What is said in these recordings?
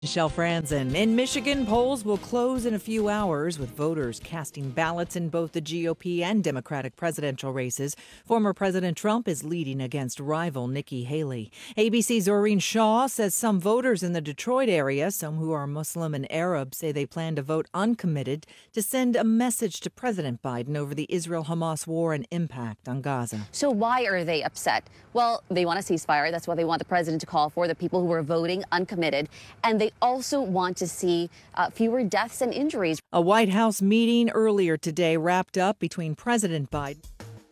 Michelle Franzen. In Michigan, polls will close in a few hours with voters casting ballots in both the GOP and Democratic presidential races. Former President Trump is leading against rival Nikki Haley. ABC's Oreen Shaw says some voters in the Detroit area, some who are Muslim and Arab, say they plan to vote uncommitted to send a message to President Biden over the Israel-Hamas war and impact on Gaza. So why are they upset? Well, they want a ceasefire. That's what they want the president to call for, the people who are voting uncommitted. And they also want to see fewer deaths and injuries. A White House meeting earlier today wrapped up between President Biden.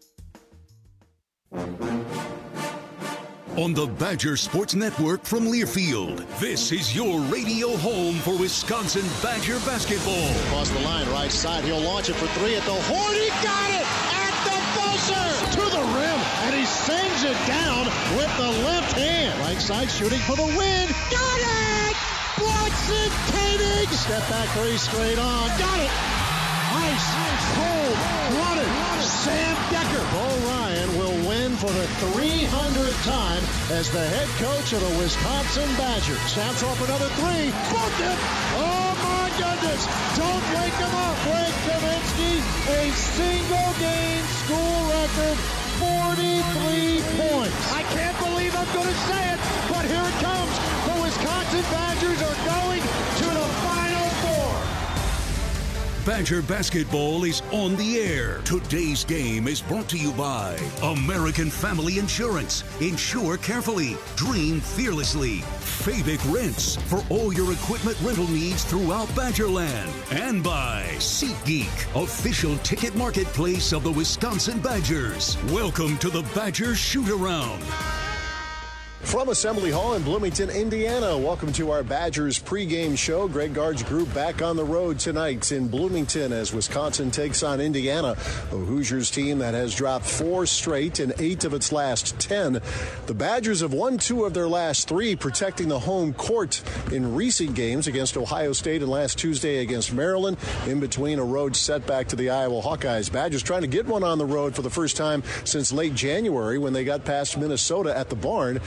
On the Badger Sports Network from Learfield, this is your radio home for Wisconsin Badger basketball. Across the line, right side, he'll launch it for three at the horn. He got it at the buzzer to the rim, and he sends it down with the left hand. Right side shooting for the win. Got it! Watson Koenig! Step back three straight on. Got it! Ice, cold, blooded. Sam Decker. Bo Ryan will win for the 300th time as the head coach of the Wisconsin Badgers. Snaps off another three. Booked it! Oh my goodness! Don't wake him up. Greg Kaminsky, a single game school record, 43 points. I can't believe I'm going to say it, but here it comes. The Wisconsin Badgers are going to the Final Four. Badger basketball is on the air. Today's game is brought to you by American Family Insurance. Insure carefully. Dream fearlessly. Fabic Rents for all your equipment rental needs throughout Badgerland. And by SeatGeek, official ticket marketplace of the Wisconsin Badgers. Welcome to the Badger Shoot-Around. From Assembly Hall in Bloomington, Indiana, welcome to our Badgers pregame show. Greg Gard's group back on the road tonight in Bloomington as Wisconsin takes on Indiana, a Hoosiers team that has dropped 4 straight in 8 of its last 10. The Badgers have won 2 of their last 3, protecting the home court in recent games against Ohio State and last Tuesday against Maryland, in between a road setback to the Iowa Hawkeyes. Badgers trying to get one on the road for the first time since late January when they got past Minnesota at the Barn.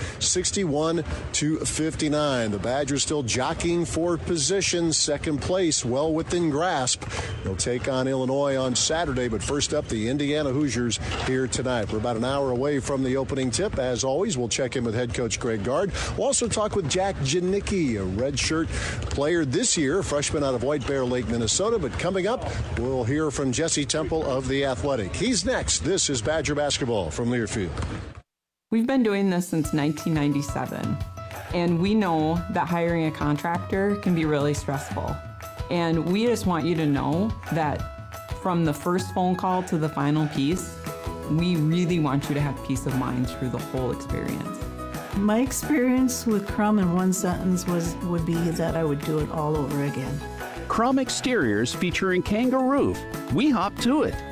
61-59. The Badgers still jockeying for position, second place, well within grasp. They'll take on Illinois on Saturday, but first up, the Indiana Hoosiers here tonight. We're about an hour away from the opening tip. As always, we'll check in with head coach Greg Gard. We'll also talk with Jack Janicki, a redshirt player this year, a freshman out of White Bear Lake, Minnesota. But coming up, we'll hear from Jesse Temple of The Athletic. He's next. This is Badger basketball from Learfield. We've been doing this since 1997, and we know that hiring a contractor can be really stressful. And we just want you to know that from the first phone call to the final piece, we really want you to have peace of mind through the whole experience. My experience with Crum in one sentence would be that I would do it all over again. Crum Exteriors featuring Kangaroo. We hop to it.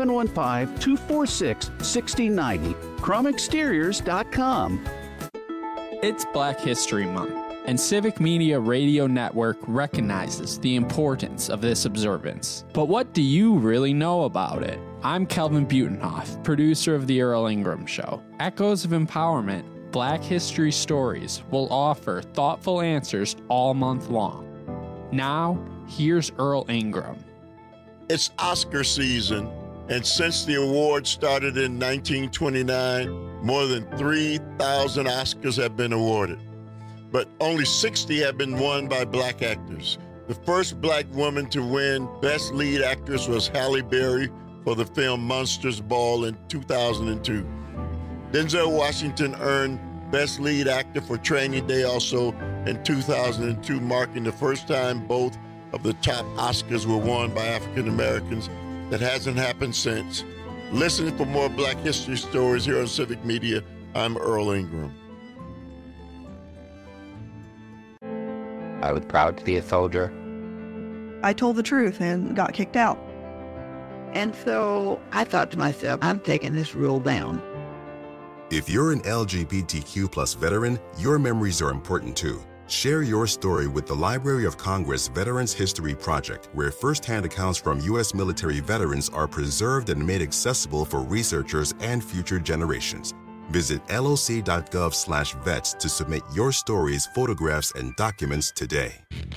715-246-6090. CrumExteriors.com. It's Black History Month, and Civic Media Radio Network recognizes the importance of this observance. But what do you really know about it? I'm Kelvin Butenhoff, producer of The Earl Ingram Show. Echoes of Empowerment, Black History Stories will offer thoughtful answers all month long. Now, here's Earl Ingram. It's Oscar season, and since the award started in 1929, more than 3,000 Oscars have been awarded. But only 60 have been won by black actors. The first black woman to win Best Lead Actress was Halle Berry for the film Monsters Ball in 2002. Denzel Washington earned Best Lead Actor for Training Day also in 2002, marking the first time both of the top Oscars were won by African Americans. That hasn't happened since. Listen for more Black History stories here on Civic Media. I'm Earl Ingram. I was proud to be a soldier. I told the truth and got kicked out. And so I thought to myself, I'm taking this rule down. If you're an LGBTQ plus veteran, your memories are important too. Share your story with the Library of Congress Veterans History Project, where firsthand accounts from U.S. military veterans are preserved and made accessible for researchers and future generations. Visit loc.gov/vets to submit your stories, photographs, and documents today.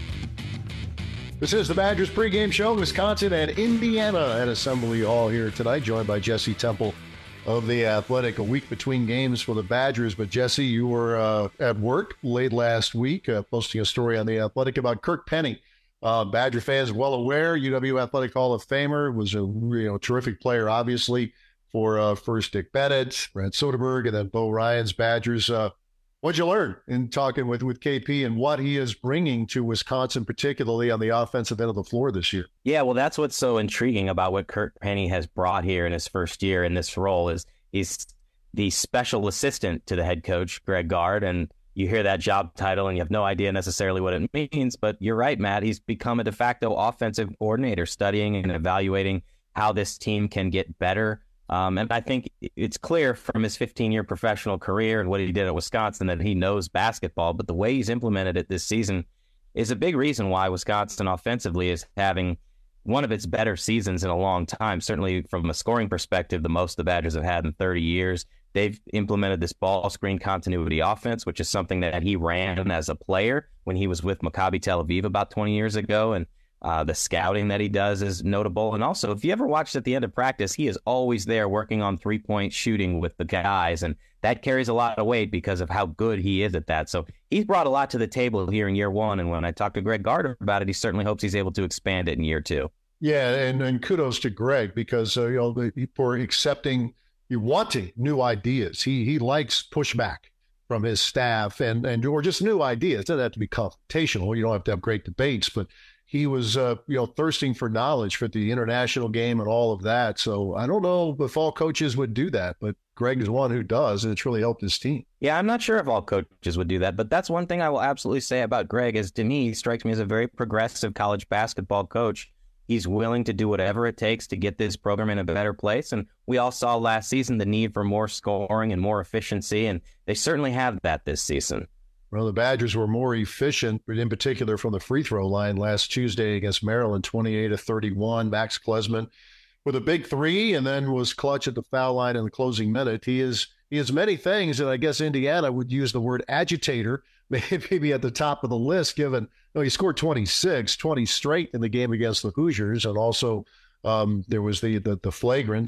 This is the Badgers pregame show. Wisconsin and Indiana at Assembly Hall here tonight, joined by Jesse Temple of The Athletic. A week between games for the Badgers. But, Jesse, you were at work late last week posting a story on The Athletic about Kirk Penny. Badger fans well aware, UW Athletic Hall of Famer, was a terrific player, obviously, for first Dick Bennett, Brad Soderberg, and then Bo Ryan's Badgers. What'd you learn in talking with KP and what he is bringing to Wisconsin, particularly on the offensive end of the floor this year? Yeah, well, that's what's so intriguing about what Kirk Penny has brought here in his first year in this role is he's the special assistant to the head coach, Greg Gard, and you hear that job title and you have no idea necessarily what it means, but you're right, Matt. He's become a de facto offensive coordinator, studying and evaluating how this team can get better. And I think it's clear from his 15-year professional career and what he did at Wisconsin that he knows basketball, but the way he's implemented it this season is a big reason why Wisconsin offensively is having one of its better seasons in a long time. Certainly from a scoring perspective, the most the Badgers have had in 30 years. They've implemented this ball screen continuity offense, which is something that he ran as a player when he was with Maccabi Tel Aviv about 20 years ago. And the scouting that he does is notable. And also, if you ever watched at the end of practice, he is always there working on three-point shooting with the guys. And that carries a lot of weight because of how good he is at that. So he's brought a lot to the table here in year one. And when I talked to Greg Gard about it, he certainly hopes he's able to expand it in year two. Yeah, and kudos to Greg because, for accepting, wanting new ideas. He likes pushback from his staff or just new ideas. It doesn't have to be confrontational. You don't have to have great debates, but he was, thirsting for knowledge for the international game and all of that. So I don't know if all coaches would do that, but Greg is one who does, and it's really helped his team. Yeah, I'm not sure if all coaches would do that, but that's one thing I will absolutely say about Greg is, to me, he strikes me as a very progressive college basketball coach. He's willing to do whatever it takes to get this program in a better place. And we all saw last season the need for more scoring and more efficiency, and they certainly have that this season. Well, the Badgers were more efficient, in particular from the free throw line last Tuesday against Maryland, 28-31. Max Klesman with a big three and then was clutch at the foul line in the closing minute. He is many things, and I guess Indiana would use the word agitator, maybe at the top of the list, given he scored 26, 20 straight in the game against the Hoosiers, and also there was the flagrant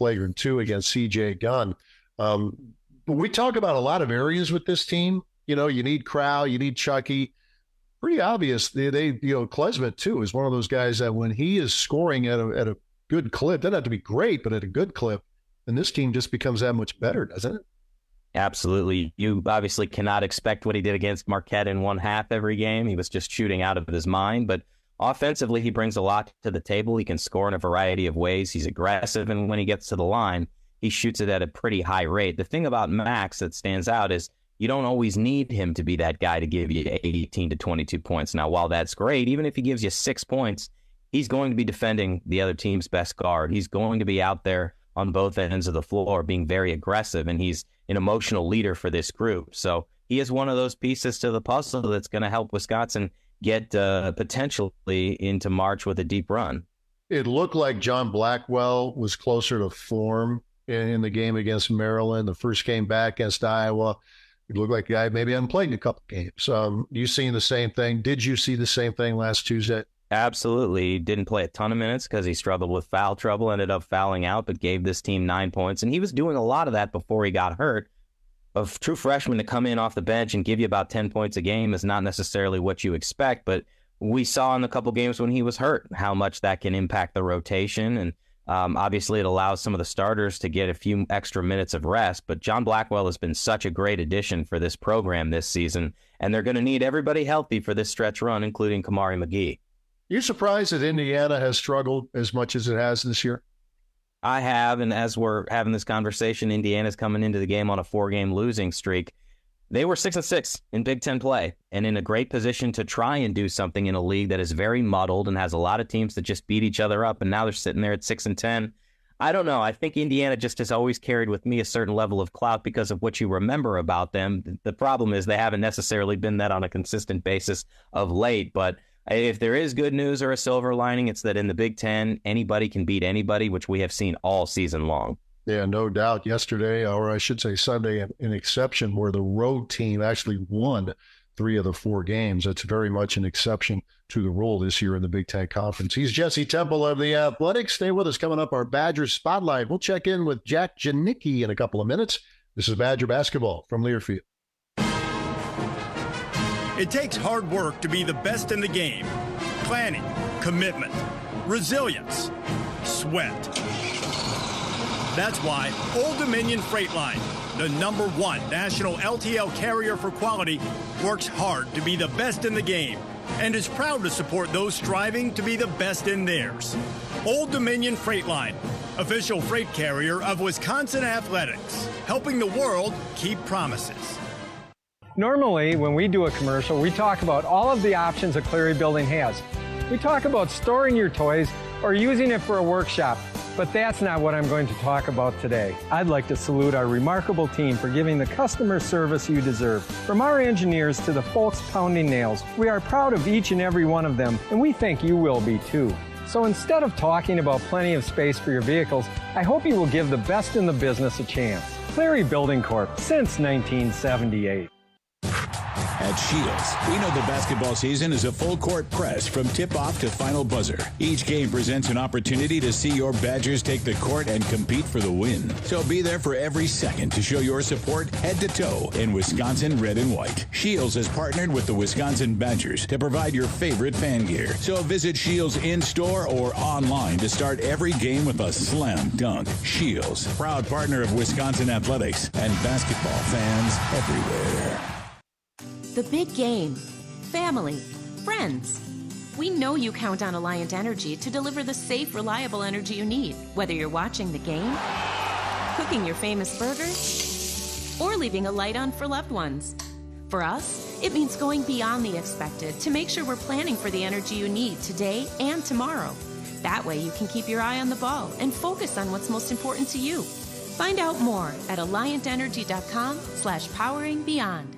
two against C.J. Gunn. But we talk about a lot of areas with this team. You need Crow, you need Chucky. Pretty obvious. Klesman too is one of those guys that when he is scoring at a good clip, doesn't have to be great, but at a good clip, then this team just becomes that much better, doesn't it? Absolutely. You obviously cannot expect what he did against Marquette in one half every game. He was just shooting out of his mind, but offensively, he brings a lot to the table. He can score in a variety of ways. He's aggressive, and when he gets to the line, he shoots it at a pretty high rate. The thing about Max that stands out is you don't always need him to be that guy to give you 18 to 22 points. Now, while that's great, even if he gives you 6 points, he's going to be defending the other team's best guard. He's going to be out there on both ends of the floor being very aggressive, and he's an emotional leader for this group. So he is one of those pieces to the puzzle that's going to help Wisconsin get potentially into March with a deep run. It looked like John Blackwell was closer to form in the game against Maryland. The first game back against Iowa, it looked like the guy maybe hadn't played in a couple games. You seen the same thing? Did you see the same thing last Tuesday? Absolutely. He didn't play a ton of minutes because he struggled with foul trouble, ended up fouling out, but gave this team 9 points. And he was doing a lot of that before he got hurt. A true freshman to come in off the bench and give you about 10 points a game is not necessarily what you expect, but we saw in a couple games when he was hurt how much that can impact the rotation. And obviously it allows some of the starters to get a few extra minutes of rest. But John Blackwell has been such a great addition for this program this season, and they're going to need everybody healthy for this stretch run, including Kamari McGee. You surprised that Indiana has struggled as much as it has this year? I have, and as we're having this conversation, Indiana's coming into the game on a 4-game losing streak. They were 6-6 in Big Ten play and in a great position to try and do something in a league that is very muddled and has a lot of teams that just beat each other up, and now they're sitting there at 6-10. I don't know. I think Indiana just has always carried with me a certain level of clout because of what you remember about them. The problem is they haven't necessarily been that on a consistent basis of late, but if there is good news or a silver lining, it's that in the Big Ten, anybody can beat anybody, which we have seen all season long. Yeah, no doubt. Yesterday, or I should say Sunday, an exception where the road team actually won 3 of the 4 games. That's very much an exception to the rule this year in the Big Ten Conference. He's Jesse Temple of The Athletic. Stay with us. Coming up, our Badgers Spotlight. We'll check in with Jack Janicki in a couple of minutes. This is Badger Basketball from Learfield. It takes hard work to be the best in the game. Planning, commitment, resilience, sweat. That's why Old Dominion Freight Line, the #1 national LTL carrier for quality, works hard to be the best in the game and is proud to support those striving to be the best in theirs. Old Dominion Freight Line, official freight carrier of Wisconsin Athletics, helping the world keep promises. Normally, when we do a commercial, we talk about all of the options a Cleary building has. We talk about storing your toys or using it for a workshop, but that's not what I'm going to talk about today. I'd like to salute our remarkable team for giving the customer service you deserve. From our engineers to the folks pounding nails, we are proud of each and every one of them, and we think you will be too. So instead of talking about plenty of space for your vehicles, I hope you will give the best in the business a chance. Cleary Building Corp. Since 1978. At Shields, we know the basketball season is a full-court press from tip-off to final buzzer. Each game presents an opportunity to see your Badgers take the court and compete for the win. So be there for every second to show your support head-to-toe in Wisconsin red and white. Shields has partnered with the Wisconsin Badgers to provide your favorite fan gear. So visit Shields in-store or online to start every game with a slam dunk. Shields, proud partner of Wisconsin Athletics and basketball fans everywhere. The big game, family, friends. We know you count on Alliant Energy to deliver the safe, reliable energy you need, whether you're watching the game, cooking your famous burgers, or leaving a light on for loved ones. For us, it means going beyond the expected to make sure we're planning for the energy you need today and tomorrow. That way you can keep your eye on the ball and focus on what's most important to you. Find out more at alliantenergy.com/poweringbeyond.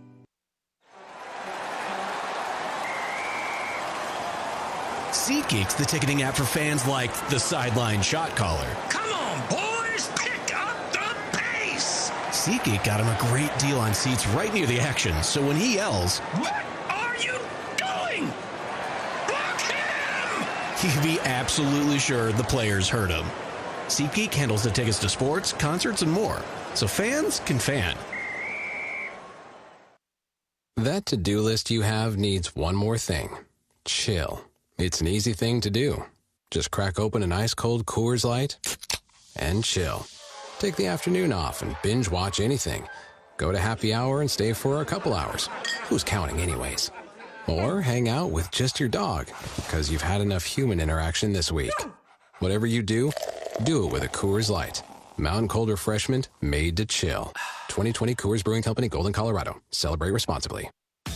SeatGeek's the ticketing app for fans like the sideline shot caller. Come on, boys, pick up the pace! SeatGeek got him a great deal on seats right near the action, so when he yells, "What are you doing? Block him!" he can be absolutely sure the players heard him. SeatGeek handles the tickets to sports, concerts, and more, so fans can fan. That to-do list you have needs one more thing. Chill. It's an easy thing to do. Just crack open an ice-cold Coors Light and chill. Take the afternoon off and binge watch anything. Go to happy hour and stay for a couple hours. Who's counting anyways? Or hang out with just your dog, because you've had enough human interaction this week. Whatever you do it with a Coors Light. Mountain cold refreshment made to chill. 2020 Coors Brewing Company, Golden, Colorado. Celebrate responsibly.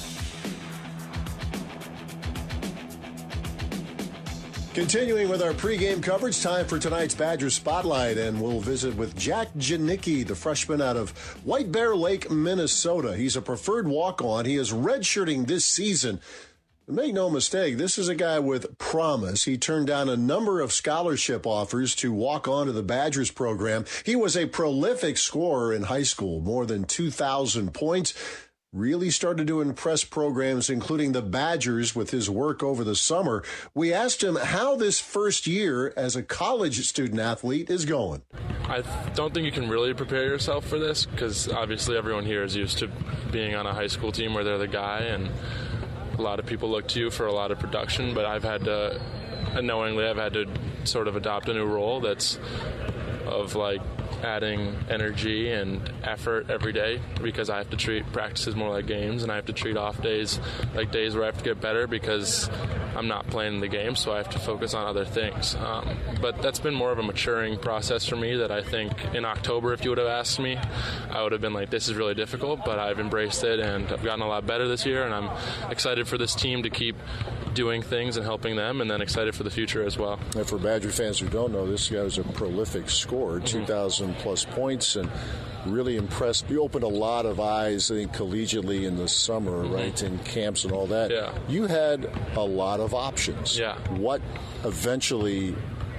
Continuing with our pregame coverage, time for tonight's Badgers Spotlight, and we'll visit with Jack Janicki, the freshman out of White Bear Lake, Minnesota. He's a preferred walk-on. He is redshirting this season. Make no mistake, this is a guy with promise. He turned down a number of scholarship offers to walk on to the Badgers program. He was a prolific scorer in high school, more than 2,000 points. Really started to impress programs, including the Badgers, with his work over the summer. We asked him how this first year as a college student athlete is going. I don't think you can really prepare yourself for this because obviously everyone here is used to being on a high school team where they're the guy, and a lot of people look to you for a lot of production, but I've had to sort of adopt a new role that's of like adding energy and effort every day, because I have to treat practices more like games, and I have to treat off days like days where I have to get better because I'm not playing the game, so I have to focus on other things. But that's been more of a maturing process for me that I think in October, if you would have asked me, I would have been like, this is really difficult, but I've embraced it, and I've gotten a lot better this year, and I'm excited for this team to keep doing things and helping them, and then excited for the future as well. And for Badger fans who don't know, this guy was a prolific scorer, 2,000-plus points, and really impressed. You opened a lot of eyes, I think, collegiately in the summer, right, in camps and all that. Yeah. You had a lot of options. Yeah. What eventually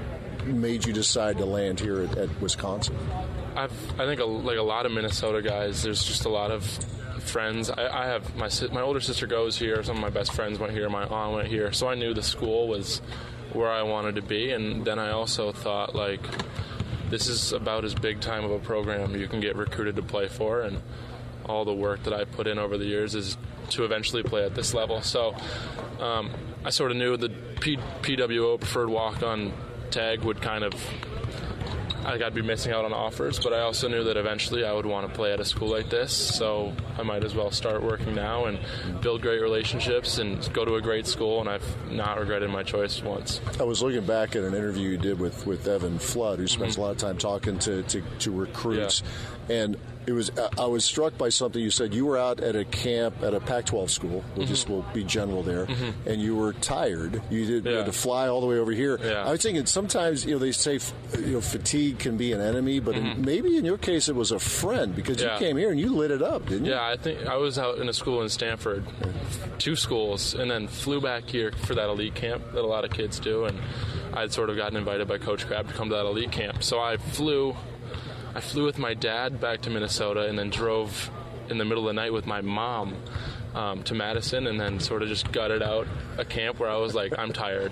made you decide to land here at Wisconsin? I think a lot of Minnesota guys, there's just a lot of friends. I have my older sister goes here. Some of my best friends went here. My aunt went here. So I knew the school was where I wanted to be. And then I also thought, like, this is about as big time of a program you can get recruited to play for. And all the work that I put in over the years is to eventually play at this level. So I sort of knew the PWO preferred walk-on tag would kind of, I'd be missing out on offers, but I also knew that eventually I would want to play at a school like this, so I might as well start working now and build great relationships and go to a great school, and I've not regretted my choice once. I was looking back at an interview you did with Evan Flood, who spends a lot of time talking to recruits, and I was struck by something you said. You were out at a camp at a Pac-12 school, we'll just will be general there, and you were tired. You had to fly all the way over here. I was thinking sometimes they say fatigue can be an enemy, but maybe in your case it was a friend, because you came here and you lit it up, didn't you? Yeah, I think I was out in a school in Stanford, 2 schools, and then flew back here for that elite camp that a lot of kids do, and I'd sort of gotten invited by Coach Crabb to come to that elite camp. So I flew with my dad back to Minnesota and then drove in the middle of the night with my mom to Madison, and then sort of just gutted out a camp where I was like, I'm tired.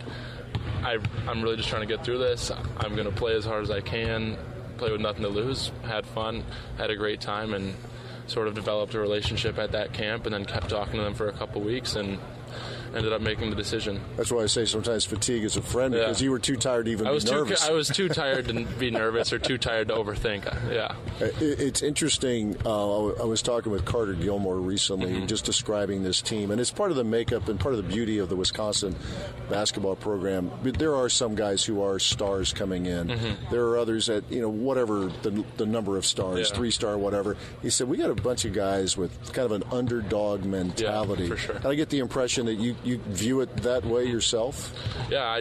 I'm really just trying to get through this. I'm going to play as hard as I can, play with nothing to lose. Had fun, had a great time, and sort of developed a relationship at that camp, and then kept talking to them for a couple weeks and ended up making the decision. That's why I say sometimes fatigue is a friend, because you were too tired to even be nervous. I was too tired to be nervous or too tired to overthink. Yeah. It's interesting. I was talking with Carter Gilmore recently, just describing this team, and it's part of the makeup and part of the beauty of the Wisconsin basketball program. But there are some guys who are stars coming in. There are others at whatever the number of stars, 3-star, whatever. He said we got a bunch of guys with kind of an underdog mentality. Yeah, for sure. And I get the impression that you view it that way yourself? Yeah,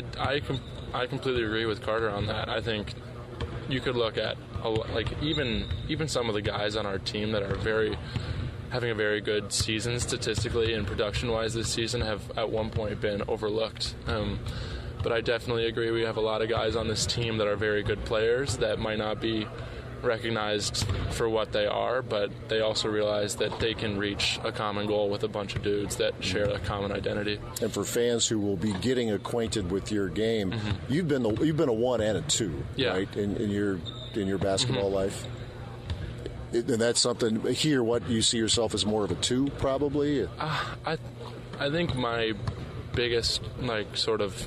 I completely agree with Carter on that. I think you could look at even some of the guys on our team that are having a very good season statistically and production-wise this season have at one point been overlooked. But I definitely agree we have a lot of guys on this team that are very good players that might not be recognized for what they are, but they also realize that they can reach a common goal with a bunch of dudes that share a common identity. And for fans who will be getting acquainted with your game, you've been a 1 and a 2, right, in your basketball life. And that's something here. What you see yourself as more of a 2, probably. I think my biggest sort of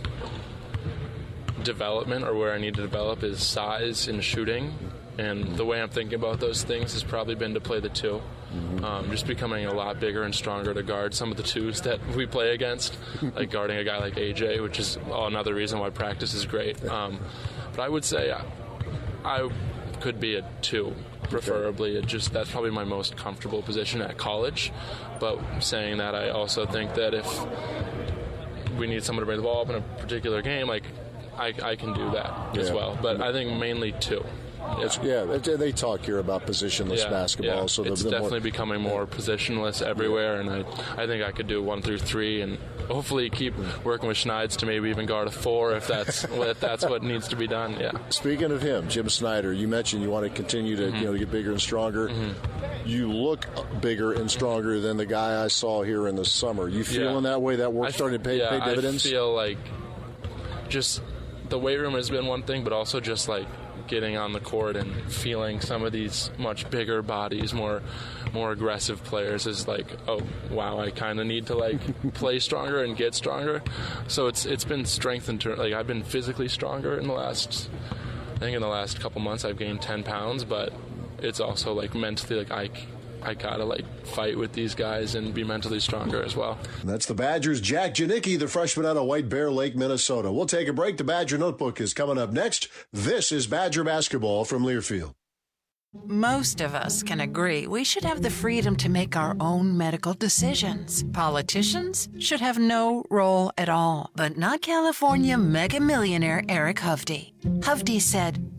development, or where I need to develop, is size and shooting. And the way I'm thinking about those things has probably been to play the 2. Just becoming a lot bigger and stronger to guard some of the 2s that we play against, like guarding a guy like AJ, which is another reason why practice is great. But I would say I could be a 2, preferably. That's probably my most comfortable position at college. But saying that, I also think that if we need someone to bring the ball up in a particular game, I can do that as well. But I think mainly 2. They talk here about positionless basketball. Yeah. So it's definitely becoming more positionless everywhere, and I think I could do 1 through 3, and hopefully keep working with Schneid's to maybe even guard a 4 if that's what needs to be done. Yeah. Speaking of him, Jim Snyder, you mentioned you want to continue to to get bigger and stronger. You look bigger and stronger than the guy I saw here in the summer. You feeling that way? That work starting to pay dividends? I feel like just the weight room has been one thing, but also just getting on the court and feeling some of these much bigger bodies, more aggressive players is oh wow, I kind of need to play stronger and get stronger. So it's been strengthened. I've been physically stronger in the last couple months. I've gained 10 pounds, but it's also mentally I gotta fight with these guys and be mentally stronger as well. And that's the Badgers' Jack Janicki, the freshman out of White Bear Lake, Minnesota. We'll take a break. The Badger Notebook is coming up next. This is Badger Basketball from Learfield. Most of us can agree we should have the freedom to make our own medical decisions. Politicians should have no role at all, but not California mega millionaire Eric Hovde. Hovde said,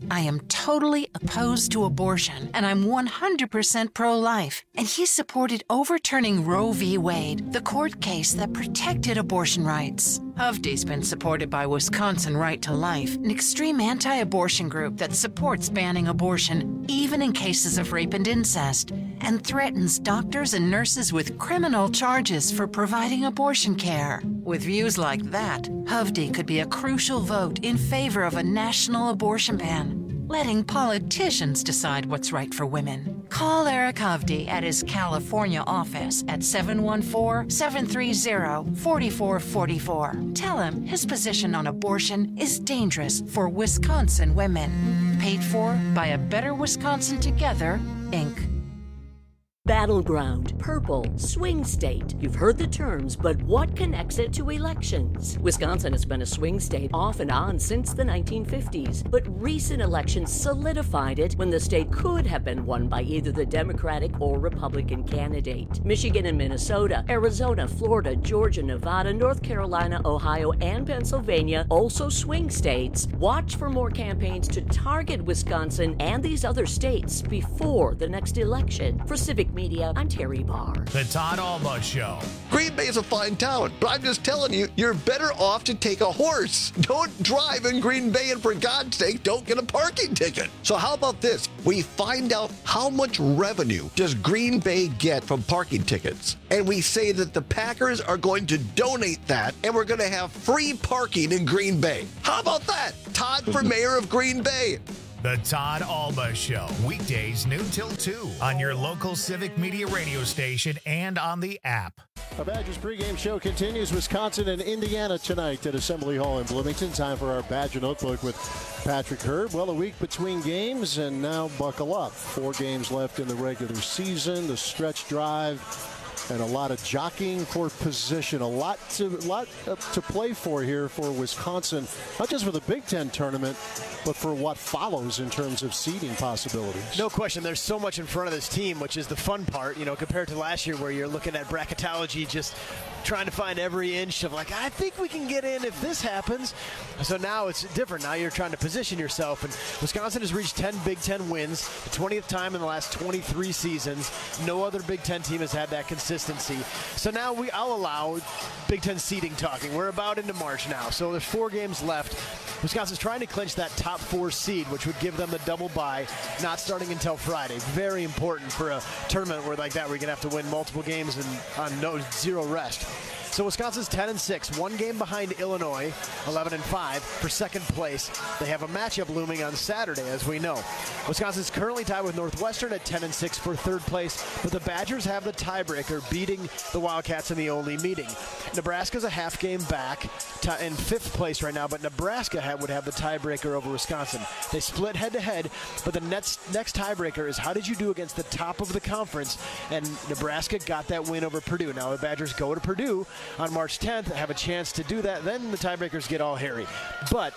I am totally opposed to abortion, and I'm 100% pro-life. And he supported overturning Roe v. Wade, the court case that protected abortion rights. Hovde's been supported by Wisconsin Right to Life, an extreme anti-abortion group that supports banning abortion, even in cases of rape and incest, and threatens doctors and nurses with criminal charges for providing abortion care. With views like that, Hovde could be a crucial vote in favor of a national abortion ban, letting politicians decide what's right for women. Call Eric Hovde at his California office at 714-730-4444. Tell him his position on abortion is dangerous for Wisconsin women. Paid for by A Better Wisconsin Together, Inc. Battleground, purple, swing state. You've heard the terms, but what connects it to elections? Wisconsin has been a swing state off and on since the 1950s, but recent elections solidified it when the state could have been won by either the Democratic or Republican candidate. Michigan and Minnesota, Arizona, Florida, Georgia, Nevada, North Carolina, Ohio, and Pennsylvania, also swing states. Watch for more campaigns to target Wisconsin and these other states before the next election. For Civic Media, I'm Terry Barr. The Todd Alba Show. Green Bay is a fine town, but I'm just telling you, you're better off to take a horse. Don't drive in Green Bay, and for God's sake, don't get a parking ticket. So how about this? We find out how much revenue does Green Bay get from parking tickets, and we say that the Packers are going to donate that, and we're going to have free parking in Green Bay. How about that? Todd for mayor of Green Bay. The Todd Alba Show, weekdays noon till 2 on your local Civic Media radio station and on the app. Our Badgers pregame show continues. Wisconsin and Indiana tonight at Assembly Hall in Bloomington. Time for our Badger Notebook with Patrick Hurd. Well, a week between games, and now buckle up. 4 games left in the regular season, the stretch drive, and a lot of jockeying for position. A lot to play for here for Wisconsin, not just for the Big Ten tournament, but for what follows in terms of seeding possibilities. No question. There's so much in front of this team, which is the fun part, compared to last year where you're looking at bracketology, just trying to find every inch of like, I think we can get in if this happens. So now it's different. Now you're trying to position yourself. And Wisconsin has reached 10 Big Ten wins, the 20th time in the last 23 seasons. No other Big Ten team has had that consistency. So now I'll allow Big Ten seeding talking. We're about into March now. So there's 4 games left. Wisconsin's trying to clinch that top 4 seed, which would give them the double bye, not starting until Friday. Very important for a tournament where like that, where you're going to have to win multiple games and on zero rest. So Wisconsin's 10-6, 1 game behind Illinois, 11-5 for second place. They have a matchup looming on Saturday, as we know. Wisconsin's currently tied with Northwestern at 10-6 for third place, but the Badgers have the tiebreaker, beating the Wildcats in the only meeting. Nebraska's a half game back in 5th place right now, but Nebraska would have the tiebreaker over Wisconsin. They split head-to-head, but the next tiebreaker is how did you do against the top of the conference, and Nebraska got that win over Purdue. Now the Badgers go to Purdue on March 10th, have a chance to do that, then the tiebreakers get all hairy. But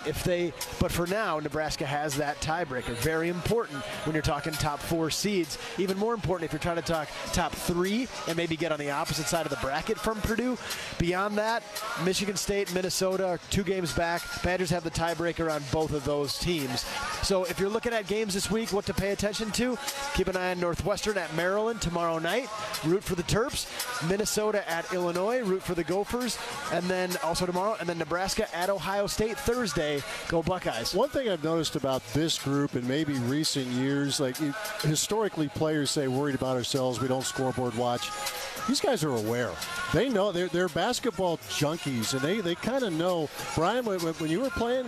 for now, Nebraska has that tiebreaker. Very important when you're talking top 4 seeds. Even more important if you're trying to talk top 3 and maybe get on the opposite side of the bracket from Purdue. Beyond that, Michigan State, Minnesota are 2 games back. Badgers have the tiebreaker on both of those teams. So if you're looking at games this week, what to pay attention to, keep an eye on Northwestern at Maryland tomorrow night. Root for the Terps. Minnesota at Illinois. Root for the Gophers. And then also tomorrow, and then Nebraska at Ohio State Thursday. Go Buckeyes. One thing I've noticed about this group in maybe recent years, historically players say worried about ourselves, we don't scoreboard watch. These guys are aware. They know they're basketball junkies, and they kind of know. Brian, when you were playing,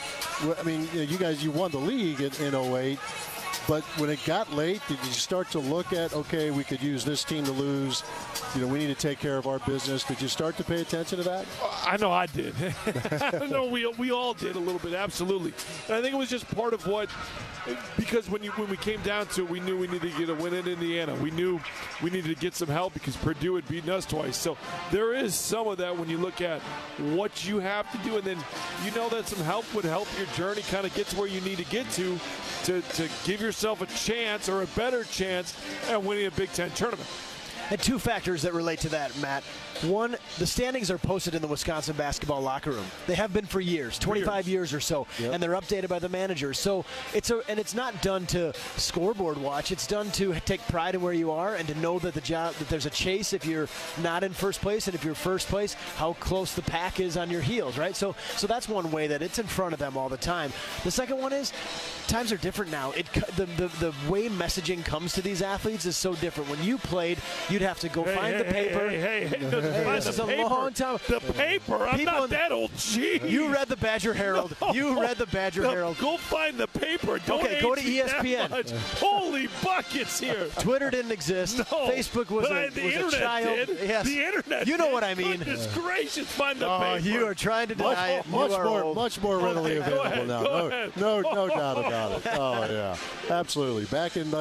you won the league in 08. But when it got late, did you start to look at, okay, we could use this team to lose, we need to take care of our business? Did you start to pay attention to that? I know I did. I know we all did a little bit, absolutely. And I think it was just part of what, because when we came down to it, we knew we needed to get a win in Indiana. We knew we needed to get some help because Purdue had beaten us twice. So there is some of that when you look at what you have to do, and then that some help would help your journey kind of get to where you need to get to give yourself a chance or a better chance at winning a Big Ten tournament. And two factors that relate to that, Matt. One, the standings are posted in the Wisconsin basketball locker room. They have been for years, 25 years or so, and they're updated by the manager. So it's not done to scoreboard watch. It's done to take pride in where you are and to know that that there's a chase if you're not in first place, and if you're first place, how close the pack is on your heels, right? So that's one way that it's in front of them all the time. The second one is times are different now. The way messaging comes to these athletes is so different. When you played, you'd have to go find the paper. This is a long time. The paper? I'm not that old. Jeez. You read the Badger Herald. You read the Badger Herald. Go find the paper. Don't go to ESPN. Holy buckets here. Twitter didn't exist. No. Facebook was a child. Did. Yes. The internet You know did. what I mean. Goodness gracious, find the paper. You are trying to deny it. Much more readily available now. No doubt about it. Oh, yeah. Absolutely. Back in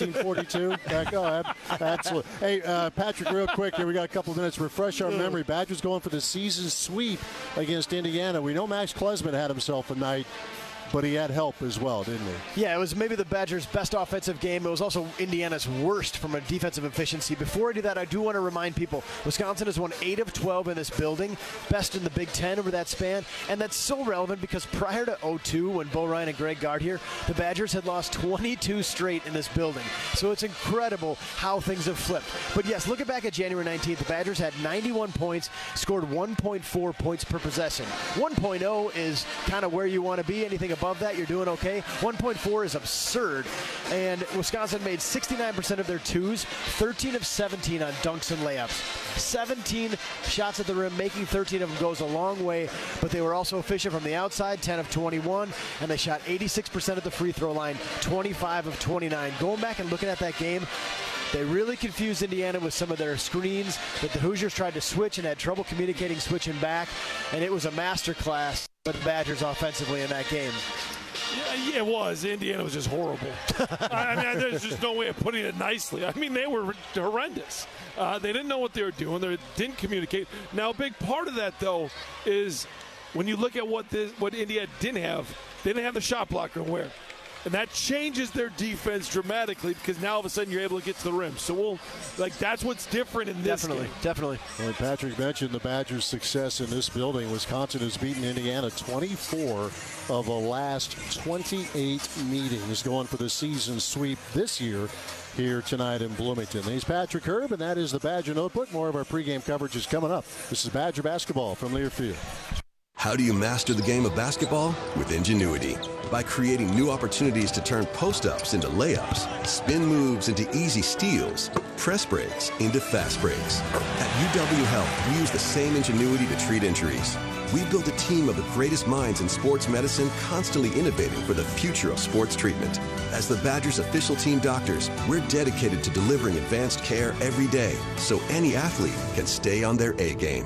1942. Absolutely. Hey, Patrick, real quick here. We got a couple of minutes. Refresh our memory. Badgers going for the season sweep against Indiana. We know Max Klesman had himself a night, but he had help as well, didn't he? Yeah, it was maybe the Badgers' best offensive game. It was also Indiana's worst from a defensive efficiency. Before I do that, I do want to remind people, Wisconsin has won 8 of 12 in this building, best in the Big Ten over that span, and that's so relevant because prior to 2002, when Bo Ryan and Greg Gard here, the Badgers had lost 22 straight in this building. So it's incredible how things have flipped. But yes, looking back at January 19th, the Badgers had 91 points, scored 1.4 points per possession. 1.0 is kind of where you want to be. Anything above that, you're doing okay. 1.4 is absurd. And Wisconsin made 69% of their twos, 13 of 17 on dunks and layups. 17 shots at the rim, making 13 of them goes a long way, but they were also efficient from the outside, 10 of 21, and they shot 86% at the free throw line, 25 of 29. Going back and looking at that game, they really confused Indiana with some of their screens that the Hoosiers tried to switch and had trouble communicating switching back, and it was a masterclass for the Badgers offensively in that game. Yeah, it was. Indiana was just horrible. I mean, there's just no way of putting it nicely. I mean, they were horrendous. They didn't know what they were doing. They didn't communicate. Now, a big part of that, though, is when you look at what Indiana didn't have, they didn't have the shot blocker to wear. And that changes their defense dramatically because now all of a sudden you're able to get to the rim. So that's what's different in this game. Definitely. Well, Patrick mentioned the Badgers' success in this building. Wisconsin has beaten Indiana 24 of the last 28 meetings, going for the season sweep this year here tonight in Bloomington. He's Patrick Herb, and that is the Badger Notebook. More of our pregame coverage is coming up. This is Badger Basketball from Learfield. How do you master the game of basketball? With Ingenuity. By creating new opportunities to turn post-ups into layups, spin moves into easy steals, press breaks into fast breaks. At UW Health, we use the same ingenuity to treat injuries. We built a team of the greatest minds in sports medicine, constantly innovating for the future of sports treatment. As the Badgers' official team doctors, we're dedicated to delivering advanced care every day so any athlete can stay on their A game.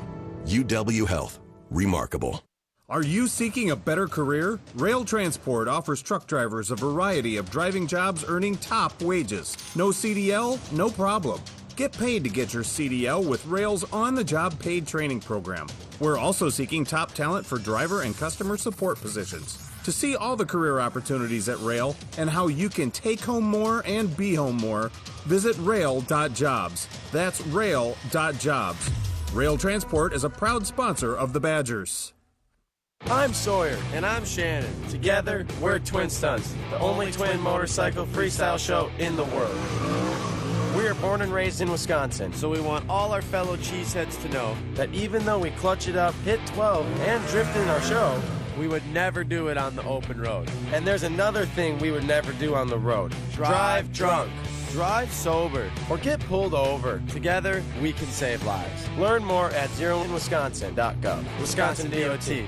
UW Health. Remarkable. Are you seeking a better career? Rail Transport offers truck drivers a variety of driving jobs earning top wages. No CDL? No problem. Get paid to get your CDL with Rail's on-the-job paid training program. We're also seeking top talent for driver and customer support positions. To see all the career opportunities at Rail and how you can take home more and be home more, visit rail.jobs. That's rail.jobs. Rail Transport is a proud sponsor of the Badgers. I'm Sawyer. And I'm Shannon. Together, we're Twin Stunts, the only twin motorcycle freestyle show in the world. We are born and raised in Wisconsin, so we want all our fellow cheeseheads to know that even though we clutch it up, hit 12, and drift in our show, we would never do it on the open road. And there's another thing we would never do on the road. Drive drunk. Drive sober or get pulled over. Together, we can save lives. Learn more at zeroinwisconsin.gov. Wisconsin DOT.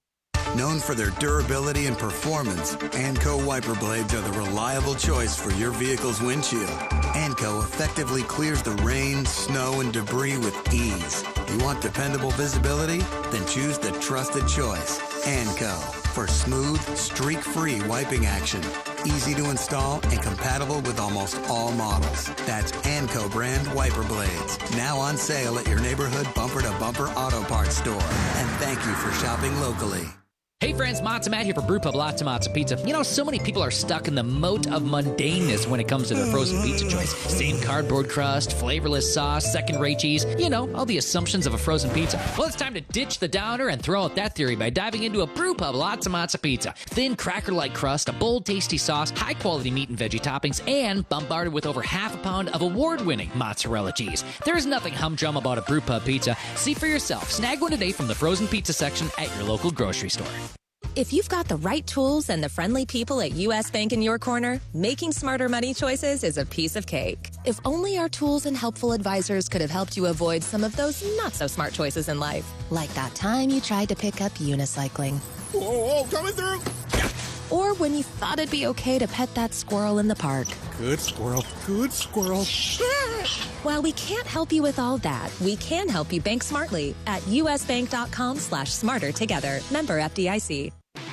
Known for their durability and performance, ANCO wiper blades are the reliable choice for your vehicle's windshield. ANCO effectively clears the rain, snow, and debris with ease. You want dependable visibility? Then choose the trusted choice, ANCO, for smooth, streak-free wiping action. Easy to install and compatible with almost all models. That's ANCO brand wiper blades. Now on sale at your neighborhood bumper-to-bumper auto parts store. And thank you for shopping locally. Hey friends, Matza Matt here for Brewpub Lots of Matza Pizza. You know, so many people are stuck in the moat of mundaneness when it comes to their frozen pizza choice. Same cardboard crust, flavorless sauce, second-rate cheese. You know, all the assumptions of a frozen pizza. Well, it's time to ditch the downer and throw out that theory by diving into a Brewpub Lots of Matza Pizza. Thin, cracker-like crust, a bold, tasty sauce, high-quality meat and veggie toppings, and bombarded with over half a pound of award-winning mozzarella cheese. There's nothing humdrum about a Brewpub pizza. See for yourself. Snag one today from the frozen pizza section at your local grocery store. If you've got the right tools and the friendly people at U.S. Bank in your corner, making smarter money choices is a piece of cake. If only our tools and helpful advisors could have helped you avoid some of those not-so-smart choices in life. Like that time you tried to pick up unicycling. Whoa, coming through! Or when you thought it'd be okay to pet that squirrel in the park. Good squirrel, good squirrel. While we can't help you with all that, we can help you bank smartly at usbank.com/smarter together. Member FDIC.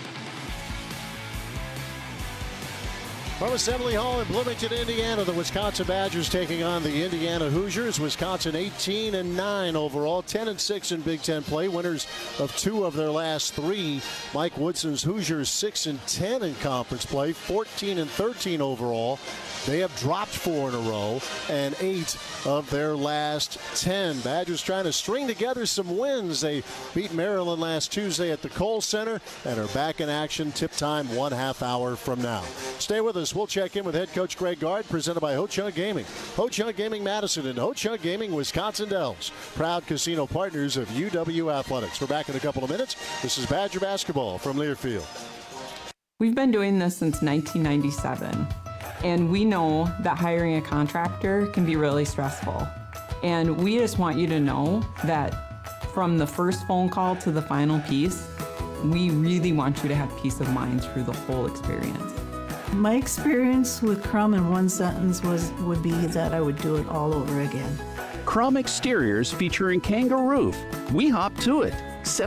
From Assembly Hall in Bloomington, Indiana, the Wisconsin Badgers taking on the Indiana Hoosiers. Wisconsin 18-9 overall, 10-6 in Big Ten play, winners of 2 of their last 3. Mike Woodson's Hoosiers 6-10 in conference play, 14-13 overall. They have dropped 4 in a row and 8 of their last 10. Badgers trying to string together some wins. They beat Maryland last Tuesday at the Kohl Center and are back in action. Tip time 1/2 hour from now. Stay with us. We'll check in with head coach Greg Gard, presented by Ho-Chunk Gaming. Ho-Chunk Gaming Madison and Ho-Chunk Gaming Wisconsin Dells, proud casino partners of UW Athletics. We're back in a couple of minutes. This is Badger basketball from Learfield. We've been doing this since 1997, and we know that hiring a contractor can be really stressful. And we just want you to know that from the first phone call to the final piece, we really want you to have peace of mind through the whole experience. My experience with Crum in one sentence would be that I would do it all over again. Crum Exteriors featuring Kangaroo. We hop to it.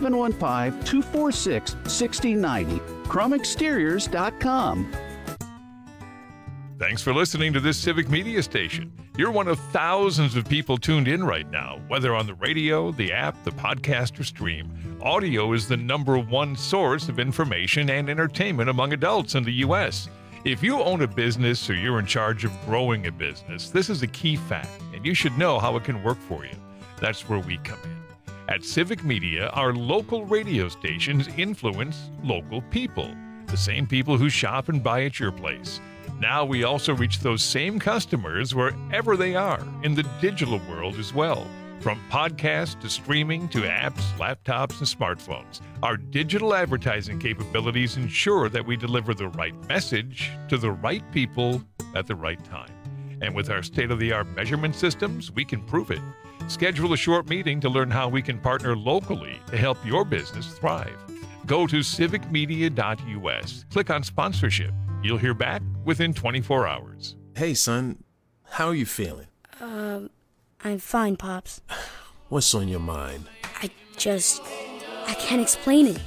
715-246-6090. CrumExteriors.com. Thanks for listening to this Civic Media Station. You're one of thousands of people tuned in right now, whether on the radio, the app, the podcast, or stream. Audio is the #1 source of information and entertainment among adults in the U.S. If you own a business or you're in charge of growing a business, this is a key fact, and you should know how it can work for you. That's where we come in. At Civic Media, our local radio stations influence local people, the same people who shop and buy at your place. Now we also reach those same customers wherever they are in the digital world as well. From podcasts to streaming to apps, laptops, and smartphones, our digital advertising capabilities ensure that we deliver the right message to the right people at the right time. And with our state-of-the-art measurement systems, we can prove it. Schedule a short meeting to learn how we can partner locally to help your business thrive. Go to civicmedia.us. Click on sponsorship. You'll hear back within 24 hours. Hey, son. How are you feeling? I'm fine, Pops. What's on your mind? I can't explain it.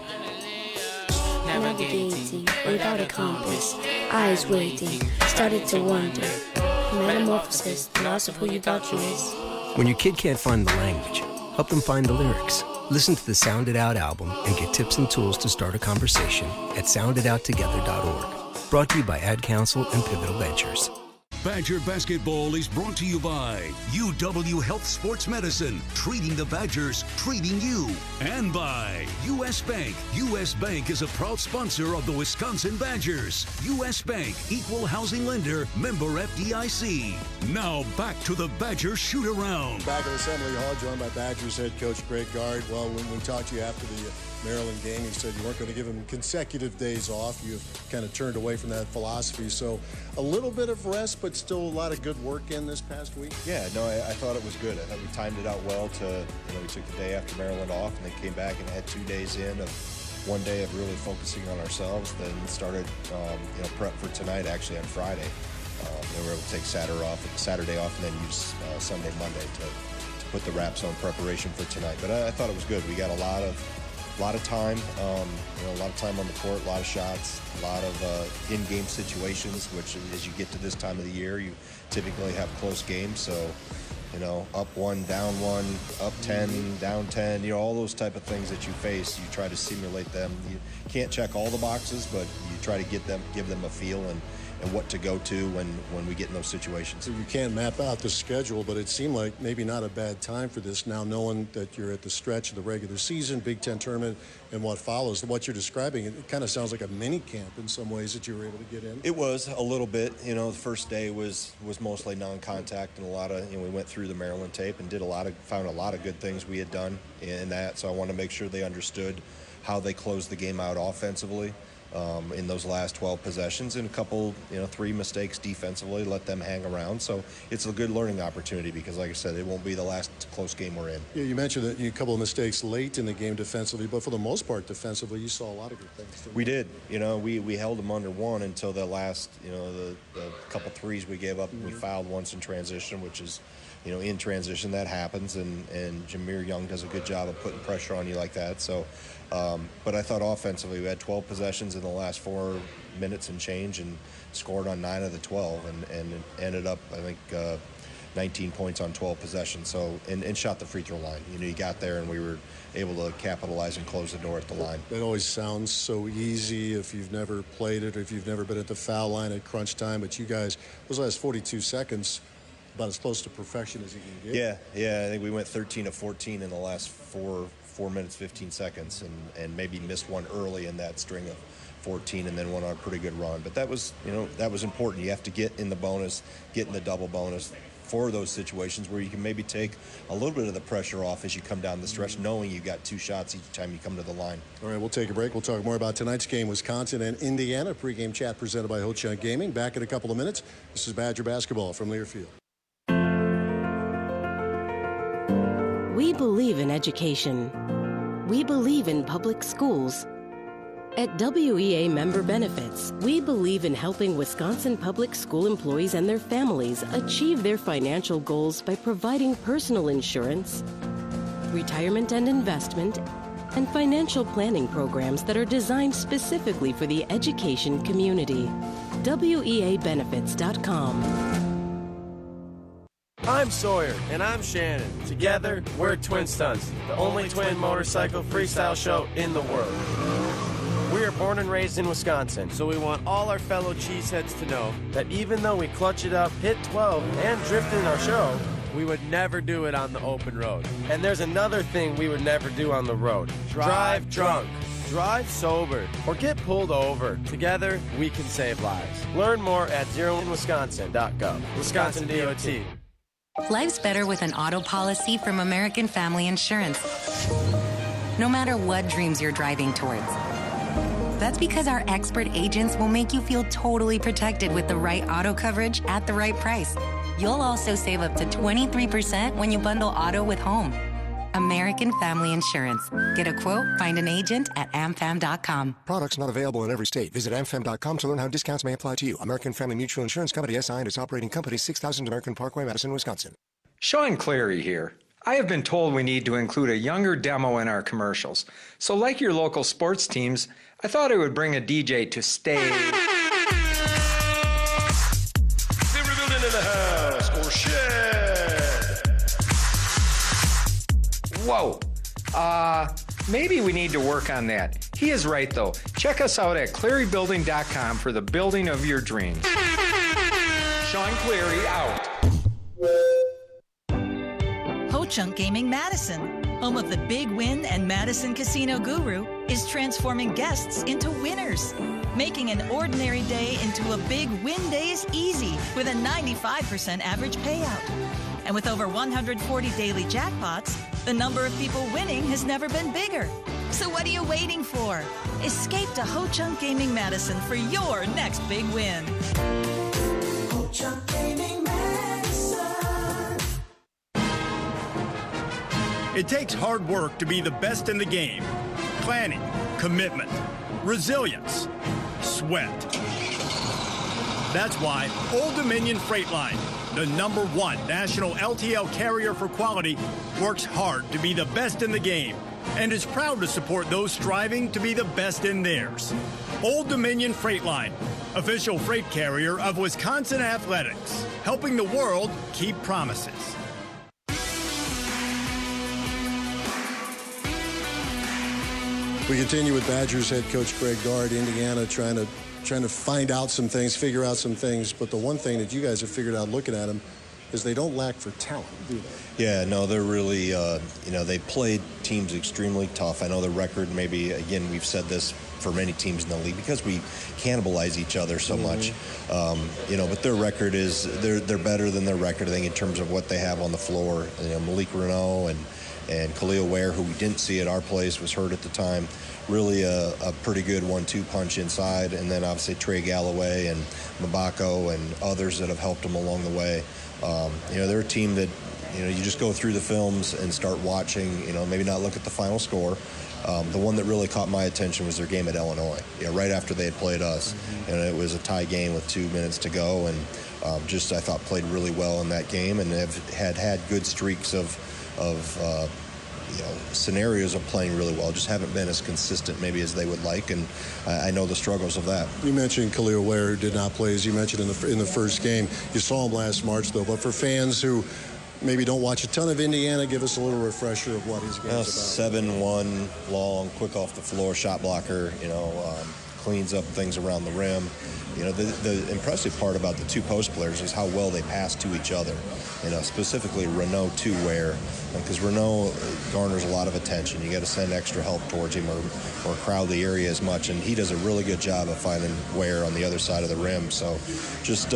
Navigating without a compass, eyes waiting, started to wonder. Metamorphosis, the loss of who you thought you is. When your kid can't find the language, help them find the lyrics. Listen to the Sound It Out album and get tips and tools to start a conversation at sounditouttogether.org. Brought to you by Ad Council and Pivotal Ventures. Badger basketball is brought to you by UW Health Sports Medicine, treating the Badgers, treating you. And by U.S. Bank. U.S. Bank is a proud sponsor of the Wisconsin Badgers. U.S. Bank, equal housing lender, member FDIC. Now back to the Badger shoot-around. Back at Assembly Hall, joined by Badgers head coach Greg Gard. Well, when we talked to you after the Maryland game, you said you weren't going to give him consecutive days off. You've kind of turned away from that philosophy. So a little bit of rest, but still a lot of good work in this past week. Yeah, no, I thought it was good. I thought we timed it out well we took the day after Maryland off and then came back and had 2 days in of 1 day of really focusing on ourselves, then started, prep for tonight actually on Friday. They were able to take Saturday off and then use Sunday, Monday to put the wraps on preparation for tonight. But I thought it was good. We got a lot of time, a lot of time on the court, a lot of shots, a lot of in-game situations, which as you get to this time of the year, you typically have close games. So up 1, down 1, up 10, down 10, all those type of things that you face. You try to simulate them. You can't check all the boxes, but you try to give them a feel and what to go to when we get in those situations. So you can't map out the schedule, but it seemed like maybe not a bad time for this now, knowing that you're at the stretch of the regular season, Big Ten tournament, and what follows. What you're describing, it kind of sounds like a mini camp in some ways that you were able to get in. It was a little bit. The first day was mostly non-contact, and a lot of, we went through the Maryland tape and found a lot of good things we had done in that. So I want to make sure they understood how they closed the game out offensively. In those last 12 possessions, and a couple, 3 mistakes defensively, let them hang around. So it's a good learning opportunity because, like I said, it won't be the last close game we're in. Yeah, you mentioned that a couple of mistakes late in the game defensively, but for the most part, defensively, you saw a lot of good things. We did. We held them under 1 until the last, the couple threes we gave up. Mm-hmm. We fouled once in transition, which is, in transition that happens, and Jameer Young does a good job of putting pressure on you like that. So. But I thought offensively, we had 12 possessions in the last 4 minutes and change and scored on 9 of the 12 and ended up, I think, 19 points on 12 possessions. So, and shot the free throw line. You got there and we were able to capitalize and close the door at the line. That always sounds so easy if you've never played it or if you've never been at the foul line at crunch time. But you guys, those last 42 seconds, about as close to perfection as you can get. Yeah. I think we went 13 of 14 in the last 4 minutes, 15 seconds, and maybe missed one early in that string of 14 and then went on a pretty good run. But that was important. You have to get in the bonus, get in the double bonus for those situations where you can maybe take a little bit of the pressure off as you come down the stretch, knowing you got 2 shots each time you come to the line. All right, we'll take a break. We'll talk more about tonight's game, Wisconsin and Indiana. Pregame chat presented by Ho-Chunk Gaming. Back in a couple of minutes. This is Badger Basketball from Learfield. We believe in education. We believe in public schools. At WEA Member Benefits, we believe in helping Wisconsin public school employees and their families achieve their financial goals by providing personal insurance, retirement and investment, and financial planning programs that are designed specifically for the education community. WEABenefits.com. I'm Sawyer. And I'm Shannon. Together, we're Twin Stunts, the only twin motorcycle freestyle show in the world. We are born and raised in Wisconsin, so we want all our fellow cheeseheads to know that even though we clutch it up, hit 12, and drift in our show, we would never do it on the open road. And there's another thing we would never do on the road. Drive drunk. Drive sober or get pulled over. Together, we can save lives. Learn more at zeroinwisconsin.gov. Wisconsin DOT. Life's better with an auto policy from American Family Insurance. No matter what dreams you're driving towards. That's because our expert agents will make you feel totally protected with the right auto coverage at the right price. You'll also save up to 23% when you bundle auto with home. American Family Insurance. Get a quote, find an agent at amfam.com. Products not available in every state. Visit amfam.com to learn how discounts may apply to you. American Family Mutual Insurance Company, SI, and its operating company, 6000 American Parkway, Madison, Wisconsin. Sean Clary here. I have been told we need to include a younger demo in our commercials. So like your local sports teams, I thought I would bring a DJ to stay. The rebuilding in the house, or shed. Whoa. Maybe we need to work on that. He is right, though. Check us out at ClaryBuilding.com for the building of your dreams. Sean Clary out. Ho-Chunk Gaming Madison, home of the Big Win and Madison Casino Guru, is transforming guests into winners. Making an ordinary day into a big win day is easy with a 95% average payout. And with over 140 daily jackpots, the number of people winning has never been bigger. So what are you waiting for? Escape to Ho-Chunk Gaming Madison for your next big win. Ho-Chunk Gaming Madison. It takes hard work to be the best in the game. Planning, commitment, resilience, sweat. That's why Old Dominion Freight Line, the #1 national LTL carrier for quality, works hard to be the best in the game and is proud to support those striving to be the best in theirs. Old Dominion Freight Line, official freight carrier of Wisconsin Athletics, helping the world keep promises. We continue with Badgers head coach Greg Gard. Indiana trying to find out some things, figure out some things. But the one thing that you guys have figured out looking at them is they don't lack for talent, do they? Yeah, no, they're really, they played teams extremely tough. I know the record, maybe, again, we've said this for many teams in the league because we cannibalize each other so much. But their record is, they're better than their record, I think, in terms of what they have on the floor. Malik Renault and Khalil Ware, who we didn't see at our place, was hurt at the time. Really a pretty good 1-2 punch inside. And then obviously Trey Galloway and Mabako and others that have helped them along the way. They're a team that, you just go through the films and start watching, maybe not look at the final score. The one that really caught my attention was their game at Illinois, right after they had played us. And it was a tie game with 2 minutes to go. And I thought played really well in that game and have had good streaks of scenarios of playing really well, just haven't been as consistent maybe as they would like, and I know the struggles of that. You mentioned Khalil Ware, who did not play, as you mentioned in the first game. You saw him last March, though, but for fans who maybe don't watch a ton of Indiana, give us a little refresher of what his game is about. 7-1, long, quick off the floor, shot blocker, cleans up things around the rim. The impressive part about the two post players is how well they pass to each other. Specifically Renault to Ware, because Renault garners a lot of attention. You got to send extra help towards him or crowd the area as much, and he does a really good job of finding Ware on the other side of the rim. So just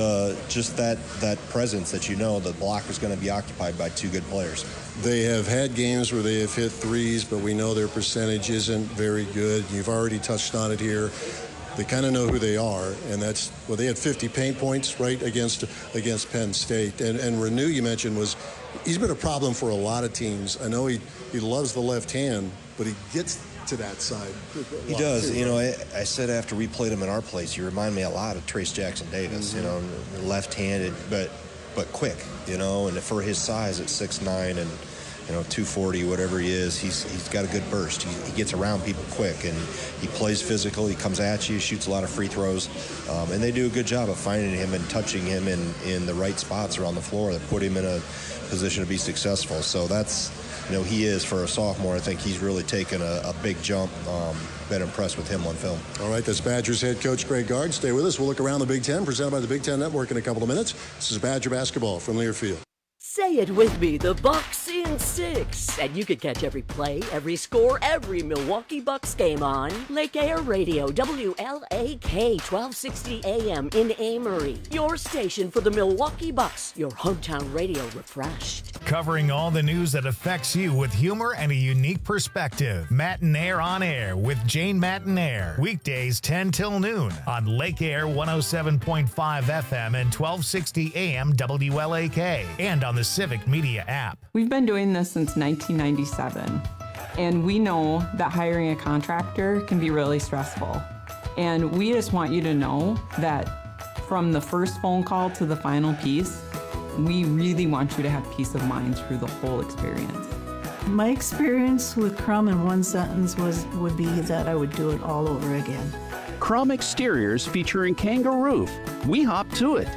that presence that the block is going to be occupied by two good players. They have had games where they have hit threes, but we know their percentage isn't very good. You've already touched on it here. They kind of know who they are, and they had 50 paint points, right, against Penn State. And Reneau, you mentioned, he's been a problem for a lot of teams. I know he loves the left hand, but he gets to that side. He does. I said after we played him in our place, you remind me a lot of Trace Jackson Davis, left-handed, but quick, and for his size at 6'9" and 240, whatever he is, he's got a good burst. He gets around people quick, and he plays physical. He comes at you, shoots a lot of free throws, and they do a good job of finding him and touching him in the right spots around the floor that put him in a position to be successful. So that's, he is, for a sophomore, I think he's really taken a big jump. Been impressed with him on film. All right, that's Badgers head coach Greg Gard. Stay with us. We'll look around the Big Ten, presented by the Big Ten Network in a couple of minutes. This is Badger basketball from Learfield. Say it with me, the Bucks in 6. And you can catch every play, every score, every Milwaukee Bucks game on Lake Air Radio, WLAK 1260 AM in Amory. Your station for the Milwaukee Bucks, your hometown radio refreshed. Covering all the news that affects you with humor and a unique perspective. Matinaire on Air with Jane Matinaire. Weekdays 10 till noon on Lake Air 107.5 FM and 1260 AM WLAK. And on the Civic Media app. We've been doing this since 1997, and we know that hiring a contractor can be really stressful. And we just want you to know that from the first phone call to the final piece, we really want you to have peace of mind through the whole experience. My experience with Crum in one sentence would be that I would do it all over again. Crum Exteriors featuring Kangaroo. We hop to it.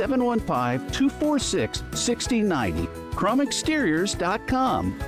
715-246-6090. CrumExteriors.com.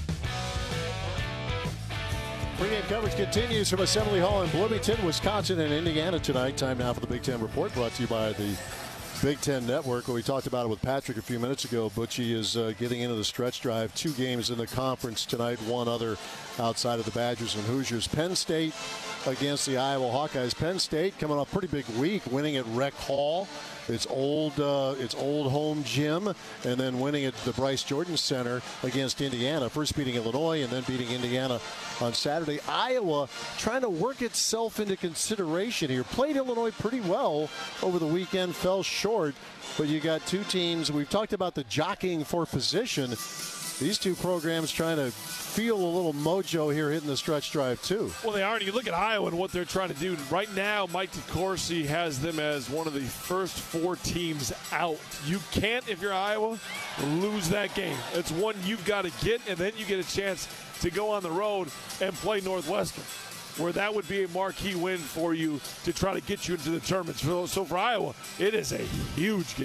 Pre-game coverage continues from Assembly Hall in Bloomington, Wisconsin, and Indiana tonight. Time now for the Big Ten Report, brought to you by the Big Ten Network. We talked about it with Patrick a few minutes ago. Butchie is getting into the stretch drive. 2 games in the conference tonight, 1 other outside of the Badgers and Hoosiers. Penn State against the Iowa Hawkeyes. Penn State coming off a pretty big week, winning at Rec Hall. It's old home gym, and then winning at the Bryce Jordan Center against Indiana. First beating Illinois and then beating Indiana on Saturday. Iowa trying to work itself into consideration here. Played Illinois pretty well over the weekend, fell short, but you got 2 teams. We've talked about the jockeying for position. These 2 programs trying to feel a little mojo here hitting the stretch drive, too. Well, they are. And you look at Iowa and what they're trying to do. Right now, Mike DeCourcy has them as one of the first 4 teams out. You can't, if you're Iowa, lose that game. It's one you've got to get, and then you get a chance to go on the road and play Northwestern, where that would be a marquee win for you to try to get you into the tournament. So for Iowa, it is a huge game.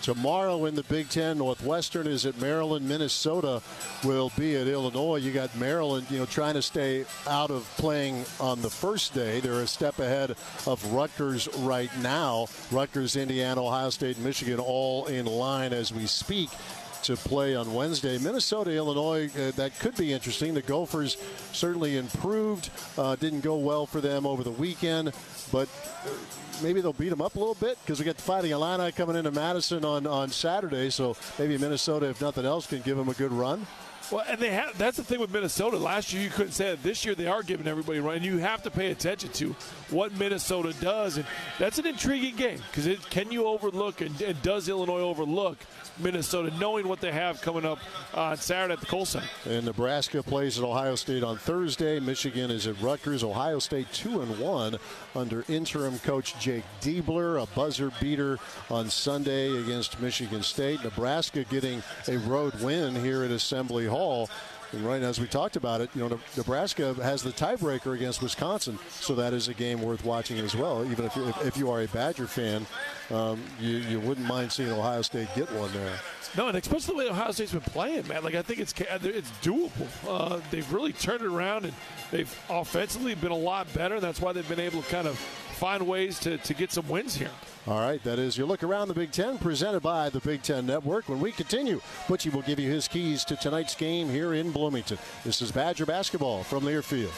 Tomorrow in the Big Ten, Northwestern is at Maryland. Minnesota will be at Illinois. You got Maryland, trying to stay out of playing on the first day. They're a step ahead of Rutgers right now. Rutgers, Indiana, Ohio State, and Michigan all in line as we speak to play on Wednesday. Minnesota, Illinois, that could be interesting. The Gophers certainly improved. Didn't go well for them over the weekend, but maybe they'll beat them up a little bit because we got the Fighting Illini coming into Madison on Saturday, so maybe Minnesota, if nothing else, can give them a good run. Well, and that's the thing with Minnesota. Last year you couldn't say it. This year they are giving everybody a run. And you have to pay attention to what Minnesota does. And that's an intriguing game because can you overlook and does Illinois overlook Minnesota, knowing what they have coming up on Saturday at the Kohl Center? And Nebraska plays at Ohio State on Thursday. Michigan is at Rutgers. Ohio State 2-1 under interim coach Jake Diebler. A buzzer beater on Sunday against Michigan State. Nebraska getting a road win here at Assembly Hall. And right as we talked about it, Nebraska has the tiebreaker against Wisconsin, so that is a game worth watching as well. Even if you are a Badger fan, you wouldn't mind seeing Ohio State get one there. No, and especially the way Ohio State's been playing, man. I think it's doable. They've really turned it around, and they've offensively been a lot better. That's why they've been able to kind of find ways to get some wins here. All right, that is your look around the Big Ten, presented by the Big Ten Network. When we continue, Butchie will give you his keys to tonight's game here in Bloomington. This is Badger basketball from Learfield.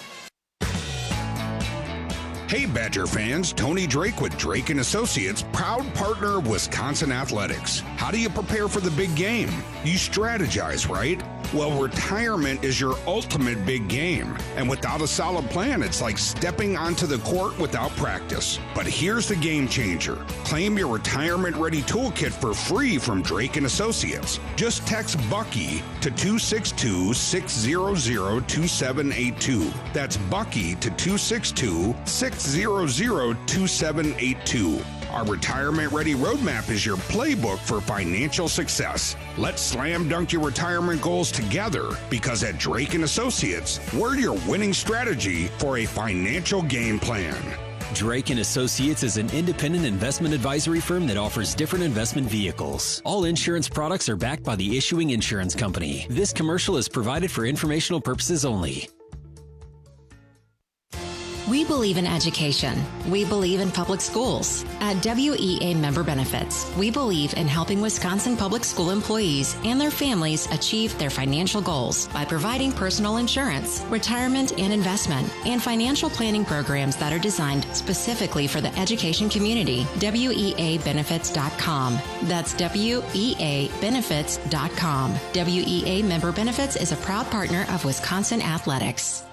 Hey Badger fans, Tony Drake with Drake & Associates, proud partner of Wisconsin Athletics. How do you prepare for the big game? You strategize, right? Well, retirement is your ultimate big game. And without a solid plan, it's like stepping onto the court without practice. But here's the game changer. Claim your retirement-ready toolkit for free from Drake & Associates. Just text Bucky to 262-600-2782. That's Bucky to 262-600-2782. Our retirement-ready roadmap is your playbook for financial success. Let's slam dunk your retirement goals together, because at Drake & Associates, we're your winning strategy for a financial game plan. Drake & Associates is an independent investment advisory firm that offers different investment vehicles. All insurance products are backed by the issuing insurance company. This commercial is provided for informational purposes only. We believe in education. We believe in public schools. At WEA Member Benefits, we believe in helping Wisconsin public school employees and their families achieve their financial goals by providing personal insurance, retirement and investment, and financial planning programs that are designed specifically for the education community. WEAbenefits.com. That's WEAbenefits.com. WEA Member Benefits is a proud partner of Wisconsin Athletics.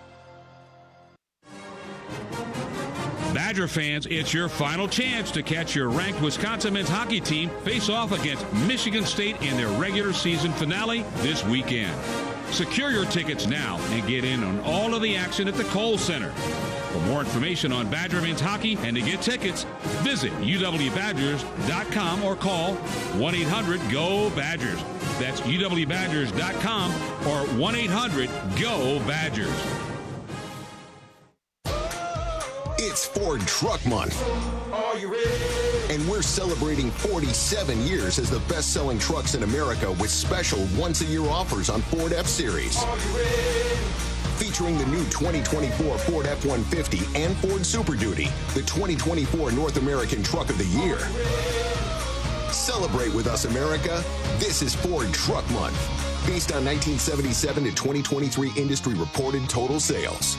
Badger fans, it's your final chance to catch your ranked Wisconsin men's hockey team face off against Michigan State in their regular season finale this weekend. Secure your tickets now and get in on all of the action at the Kohl Center. For more information on Badger men's hockey and to get tickets, visit uwbadgers.com or call 1-800-GO-BADGERS. That's uwbadgers.com or 1-800-GO-BADGERS. It's Ford Truck Month. Are you ready? And we're celebrating 47 years as the best-selling trucks in America with special once-a-year offers on Ford F-Series. Are you ready? Featuring the new 2024 Ford F-150 and Ford Super Duty, the 2024 North American Truck of the Year. Celebrate with us, America. This is Ford Truck Month, based on 1977 to 2023 industry-reported total sales.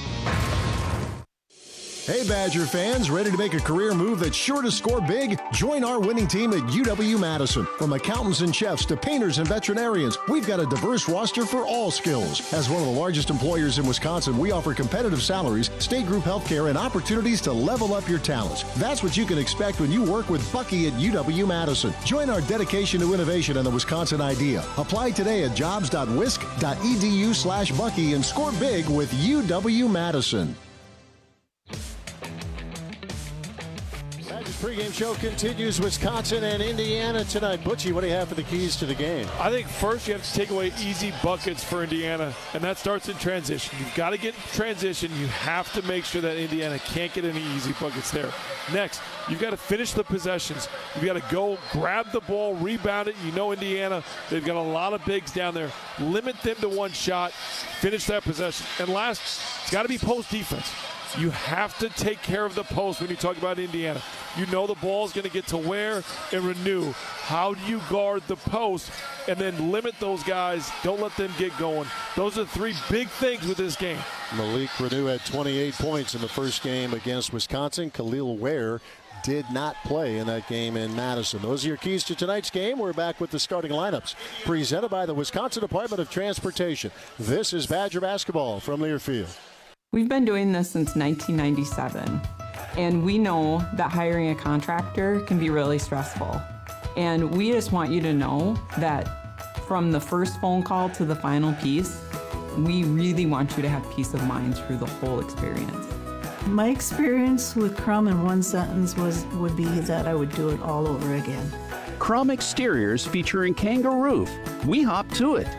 Hey Badger fans, ready to make a career move that's sure to score big? Join our winning team at UW-Madison. From accountants and chefs to painters and veterinarians, we've got a diverse roster for all skills. As one of the largest employers in Wisconsin, we offer competitive salaries, state group health care, and opportunities to level up your talents. That's what you can expect when you work with Bucky at UW-Madison. Join our dedication to innovation and the Wisconsin idea. Apply today at jobs.wisc.edu/Bucky and score big with UW-Madison. pregame show continues. Wisconsin and Indiana tonight. Butchie, what do you have for the keys to the game? I think first you have to take away easy buckets for Indiana, and that starts in transition. You've got to get in transition. You have to make sure that Indiana can't get any easy buckets there. Next, you've got to finish the possessions. You've got to go grab the ball, rebound it. You know Indiana, they've got a lot of bigs down there. Limit them to one shot, finish that possession. And last, it's got to be post defense. You have to take care of the post when you talk about Indiana. You know the ball's going to get to Ware and Renew. How do you guard the post and then limit those guys? Don't let them get going. Those are three big things with this game. Malik Renew had 28 points in the first game against Wisconsin. Khalil Ware did not play in that game in Madison. Those are your keys to tonight's game. We're back with the starting lineups presented by the Wisconsin Department of Transportation. This is Badger basketball from Learfield. We've been doing this since 1997, and we know that hiring a contractor can be really stressful. And we just want you to know that from the first phone call to the final piece, we really want you to have peace of mind through the whole experience. My experience with Crum in one sentence would be that I would do it all over again. Crum Exteriors featuring Kangaroo Roof. We hop to it.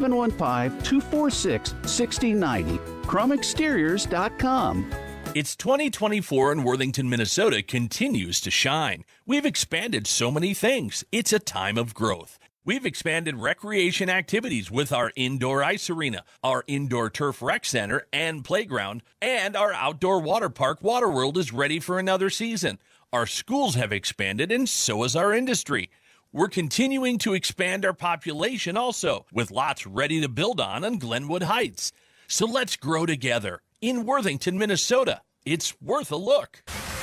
715-246-6090. CrumExteriors.com. It's 2024 and Worthington, Minnesota continues to shine. We've expanded so many things. It's a time of growth. We've expanded recreation activities with our indoor ice arena, our indoor turf rec center and playground, and our outdoor water park, Waterworld, is ready for another season. Our schools have expanded, and so has our industry. We're continuing to expand our population also, with lots ready to build on Glenwood Heights. So let's grow together. In Worthington, Minnesota, it's worth a look.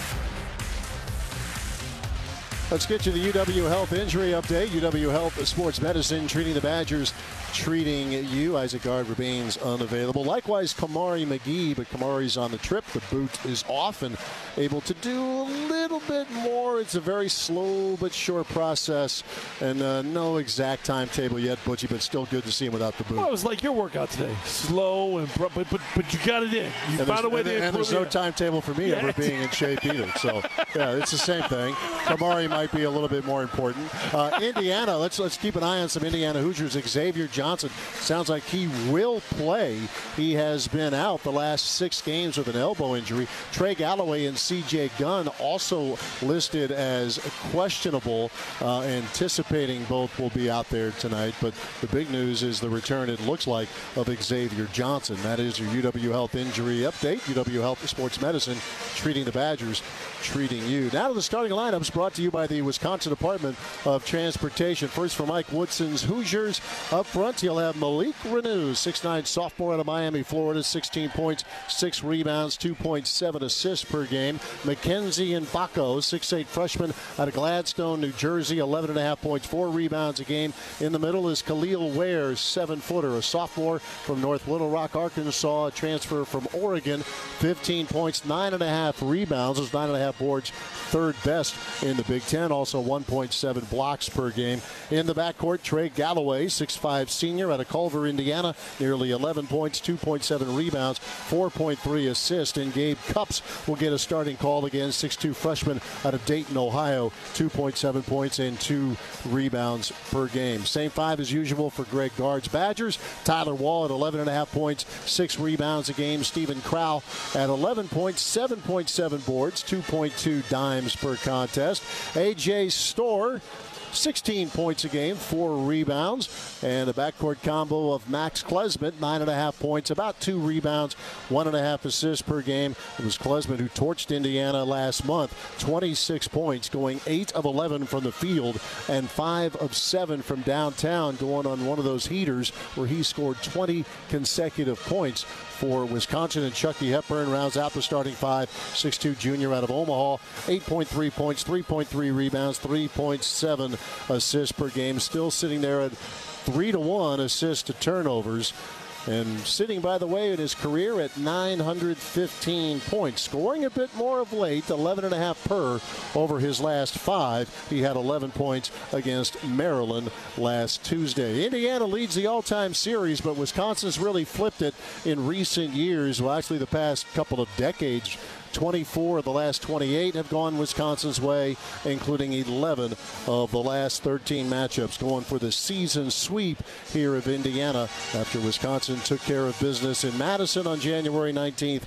Let's get to the UW Health injury update. UW Health Sports Medicine treating the Badgers, treating you. Isaac Gard remains unavailable. Likewise, Kamari McGee, but Kamari's on the trip. The boot is off and able to do a little bit more. It's a very slow but sure process, and no exact timetable yet, Butchie, but still good to see him without the boot. Well, it was like your workout today. Slow, but you got it in. You found a way to improve. And there's no timetable for me ever being in shape either. So, yeah, it's the same thing. Kamari might be a little bit more important. Indiana, let's keep an eye on some Indiana Hoosiers. Xavier Johnson sounds like he will play. He has been out the last 6 games with an elbow injury. Trey Galloway and C.J. Gunn also listed as questionable, anticipating both will be out there tonight. But the big news is the return, it looks like, of Xavier Johnson. That is your UW Health injury update. UW Health Sports Medicine treating the Badgers, treating you. Now to the starting lineups brought to you by the Wisconsin Department of Transportation. First for Mike Woodson's Hoosiers. Up front, he'll have Malik Renew, 6'9" sophomore out of Miami, Florida, 16 points, 6 rebounds, 2.7 assists per game. Mackenzie Mbako, 6'8" freshman out of Gladstone, New Jersey, 11.5 points, 4 rebounds a game. In the middle is Khalil Ware, 7-footer, a sophomore from North Little Rock, Arkansas, a transfer from Oregon, 15 points, 9.5 rebounds, those 9.5 boards, third best in the Big Ten. Also 1.7 blocks per game. In the backcourt, Trey Galloway, 6'5" senior out of Culver, Indiana, nearly 11 points, 2.7 rebounds, 4.3 assists. And Gabe Cupps will get a starting call again, 6'2" freshman out of Dayton, Ohio, 2.7 points and 2 rebounds per game. Same 5 as usual for Greg Gard's Badgers. Tyler Wall at 11.5 points, 6 rebounds a game. Stephen Crowell at 11 points, 7.7 boards, 2.2 dimes per contest. A.J. Storr, 16 points a game, 4 rebounds. And a backcourt combo of Max Klesmit, 9.5 points, about 2 rebounds, 1.5 assists per game. It was Klesmit who torched Indiana last month. 26 points, going 8 of 11 from the field and 5 of 7 from downtown, going on one of those heaters where he scored 20 consecutive points for Wisconsin. And Chucky Hepburn rounds out the starting 5, 6'2" junior out of Omaha, 8.3 points, 3.3 rebounds, 3.7 assists per game. Still sitting there at 3-1 assists to turnovers. And sitting, by the way, in his career at 915 points. Scoring a bit more of late, 11.5 per over his last 5. He had 11 points against Maryland last Tuesday. Indiana leads the all-time series, but Wisconsin's really flipped it in recent years. Well, actually the past couple of decades 24 of the last 28 have gone Wisconsin's way, including 11 of the last 13 matchups, going for the season sweep here of Indiana after Wisconsin took care of business in Madison on January 19th,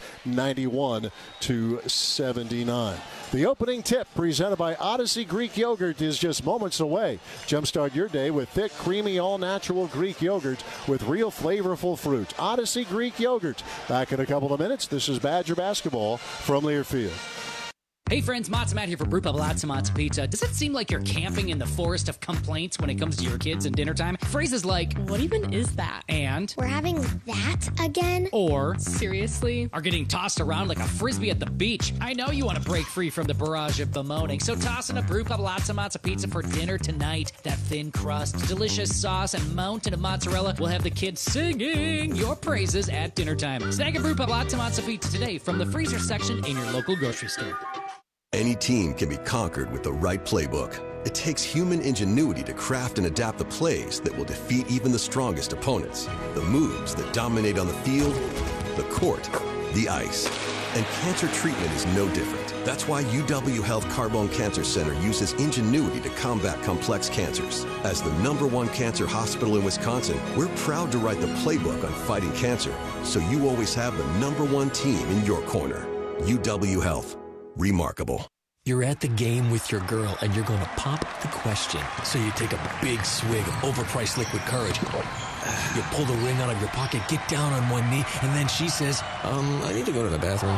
91-79. The opening tip presented by Odyssey Greek Yogurt is just moments away. Jumpstart your day with thick, creamy, all-natural Greek yogurt with real flavorful fruit. Odyssey Greek Yogurt. Back in a couple of minutes. This is Badger basketball from Learfield. Hey friends, Matza Matt here for Brew Pub Lots of Matza Pizza. Does it seem like you're camping in the forest of complaints when it comes to your kids and dinner time? Phrases like, what even is that? And, we're having that again? Or, seriously? Are getting tossed around like a frisbee at the beach. I know you want to break free from the barrage of bemoaning, so toss in a Brew Pub Lots of Matza Pizza for dinner tonight. That thin crust, delicious sauce, and mountain of mozzarella will have the kids singing your praises at dinner time. Snag a Brew Pub Lots of Matza Pizza today from the freezer section in your local grocery store. Any team can be conquered with the right playbook. It takes human ingenuity to craft and adapt the plays that will defeat even the strongest opponents. The moves that dominate on the field, the court, the ice. And cancer treatment is no different. That's why UW Health Carbone Cancer Center uses ingenuity to combat complex cancers. As the #1 cancer hospital in Wisconsin, we're proud to write the playbook on fighting cancer, so you always have the #1 team in your corner. UW Health. Remarkable. You're at the game with your girl and you're going to pop the question. So you take a big swig of overpriced liquid courage. You pull the ring out of your pocket, get down on one knee, and then she says, I need to go to the bathroom.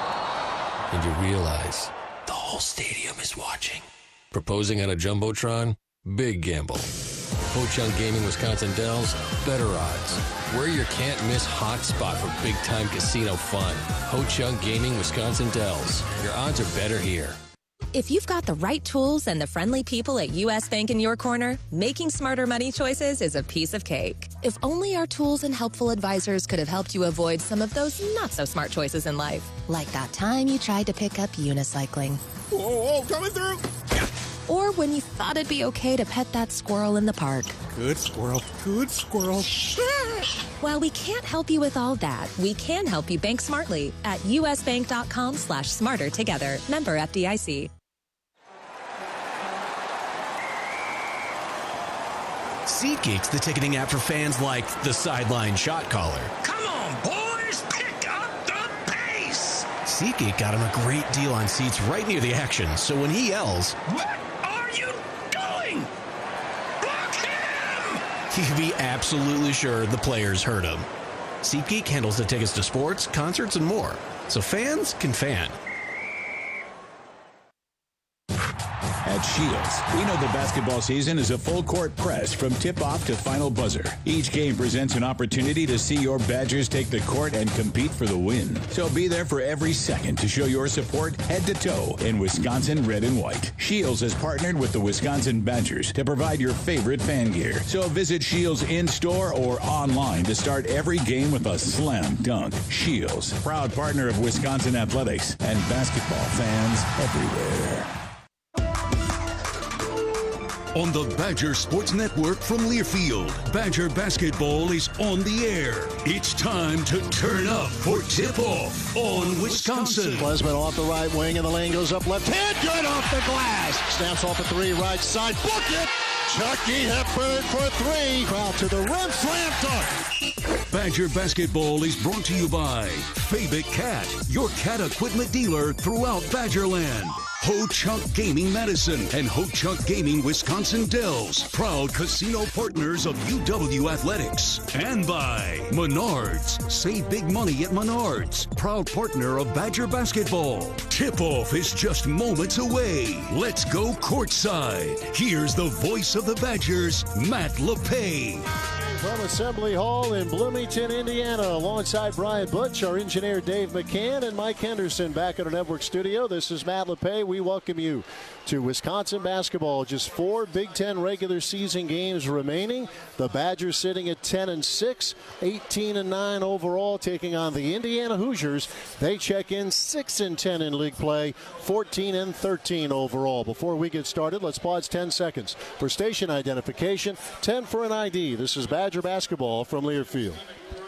And you realize the whole stadium is watching. Proposing on a Jumbotron? Big gamble. Ho-Chunk Gaming Wisconsin Dells, better odds. We're your can't-miss hotspot for big-time casino fun. Ho-Chunk Gaming Wisconsin Dells. Your odds are better here. If you've got the right tools and the friendly people at U.S. Bank in your corner, making smarter money choices is a piece of cake. If only our tools and helpful advisors could have helped you avoid some of those not-so-smart choices in life. Like that time you tried to pick up unicycling. Whoa, coming through! Or when you thought it'd be okay to pet that squirrel in the park. Good squirrel, good squirrel. While we can't help you with all that, we can help you bank smartly at usbank.com/smarter together. Member FDIC. SeatGeek's the ticketing app for fans like the sideline shot caller. Come on, boys, pick up the pace! SeatGeek got him a great deal on seats right near the action, so when he yells, "What are you doing? Block him!" he can be absolutely sure the players heard him. SeatGeek handles the tickets to sports, concerts, and more, so fans can fan. At Shields, we know the basketball season is a full-court press from tip-off to final buzzer. Each game presents an opportunity to see your Badgers take the court and compete for the win. So be there for every second to show your support head-to-toe in Wisconsin red and white. Shields has partnered with the Wisconsin Badgers to provide your favorite fan gear. So visit Shields in-store or online to start every game with a slam dunk. Shields, proud partner of Wisconsin athletics and basketball fans everywhere. On the Badger Sports Network from Learfield, Badger basketball is on the air. It's time to turn up for tip-off on Wisconsin. Klesman off the right wing, and the lane goes up left hand. Good off the glass. Snaps off a three, right side. Book it. Chucky Hepburn for three. Foul to the rim. Slam dunk. Badger basketball is brought to you by Fabic Cat, your cat equipment dealer throughout Badgerland. Ho-Chunk Gaming Madison and Ho-Chunk Gaming Wisconsin Dells, proud casino partners of UW Athletics. And by Menards. Save big money at Menards, proud partner of Badger basketball. Tip-off is just moments away. Let's go courtside. Here's the voice of the Badgers, Matt LePay. From Assembly Hall in Bloomington, Indiana, alongside Brian Butch, our engineer Dave McCann, and Mike Henderson back at our network studio. This is Matt LePay. We welcome you to Wisconsin basketball. Just 4 Big Ten regular season games remaining. The Badgers sitting at 10-6, 18-9 overall, taking on the Indiana Hoosiers. They check in 6-10 in league play, 14-13 overall. Before we get started, let's pause 10 seconds for station identification, 10 for an ID. This is Badger basketball from Learfield.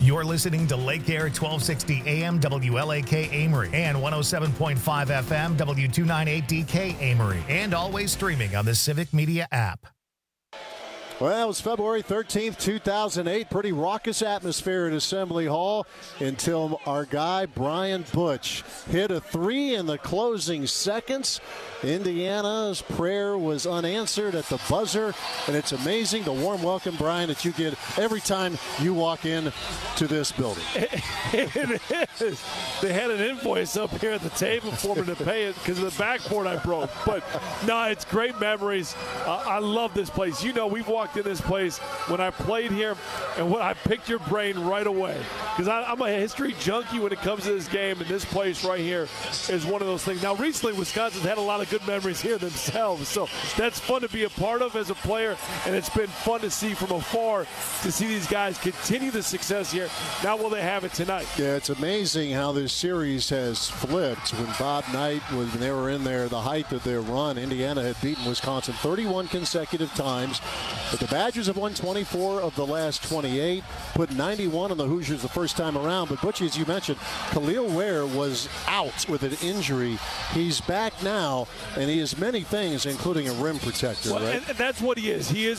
You're listening to Lake Air 1260 AM WLAK Amory and 107.5 FM W298DK Amory, and always streaming on the Civic Media app. Well, it was February 13th, 2008. Pretty raucous atmosphere at Assembly Hall until our guy, Brian Butch, hit a three in the closing seconds. Indiana's prayer was unanswered at the buzzer, and it's amazing the warm welcome, Brian, that you get every time you walk in to this building. It is. They had an invoice up here at the table for me to pay it because of the backboard I broke. But, no, it's great memories. I love this place. You know, we've walked in this place when I played here, and when I picked your brain right away, because I'm a history junkie when it comes to this game, and this place right here is one of those things. Now, recently, Wisconsin's had a lot of good memories here themselves, so that's fun to be a part of as a player, and it's been fun to see from afar to see these guys continue the success here. Now will they have it tonight? Yeah, it's amazing how this series has flipped. When Bob Knight when they were in there, the height of their run, Indiana had beaten Wisconsin 31 consecutive times. But the Badgers have won 24 of the last 28, put 91 on the Hoosiers the first time around. But, Butchie, as you mentioned, Khalil Ware was out with an injury. He's back now, and he is many things, including a rim protector, right? And that's what he is. He is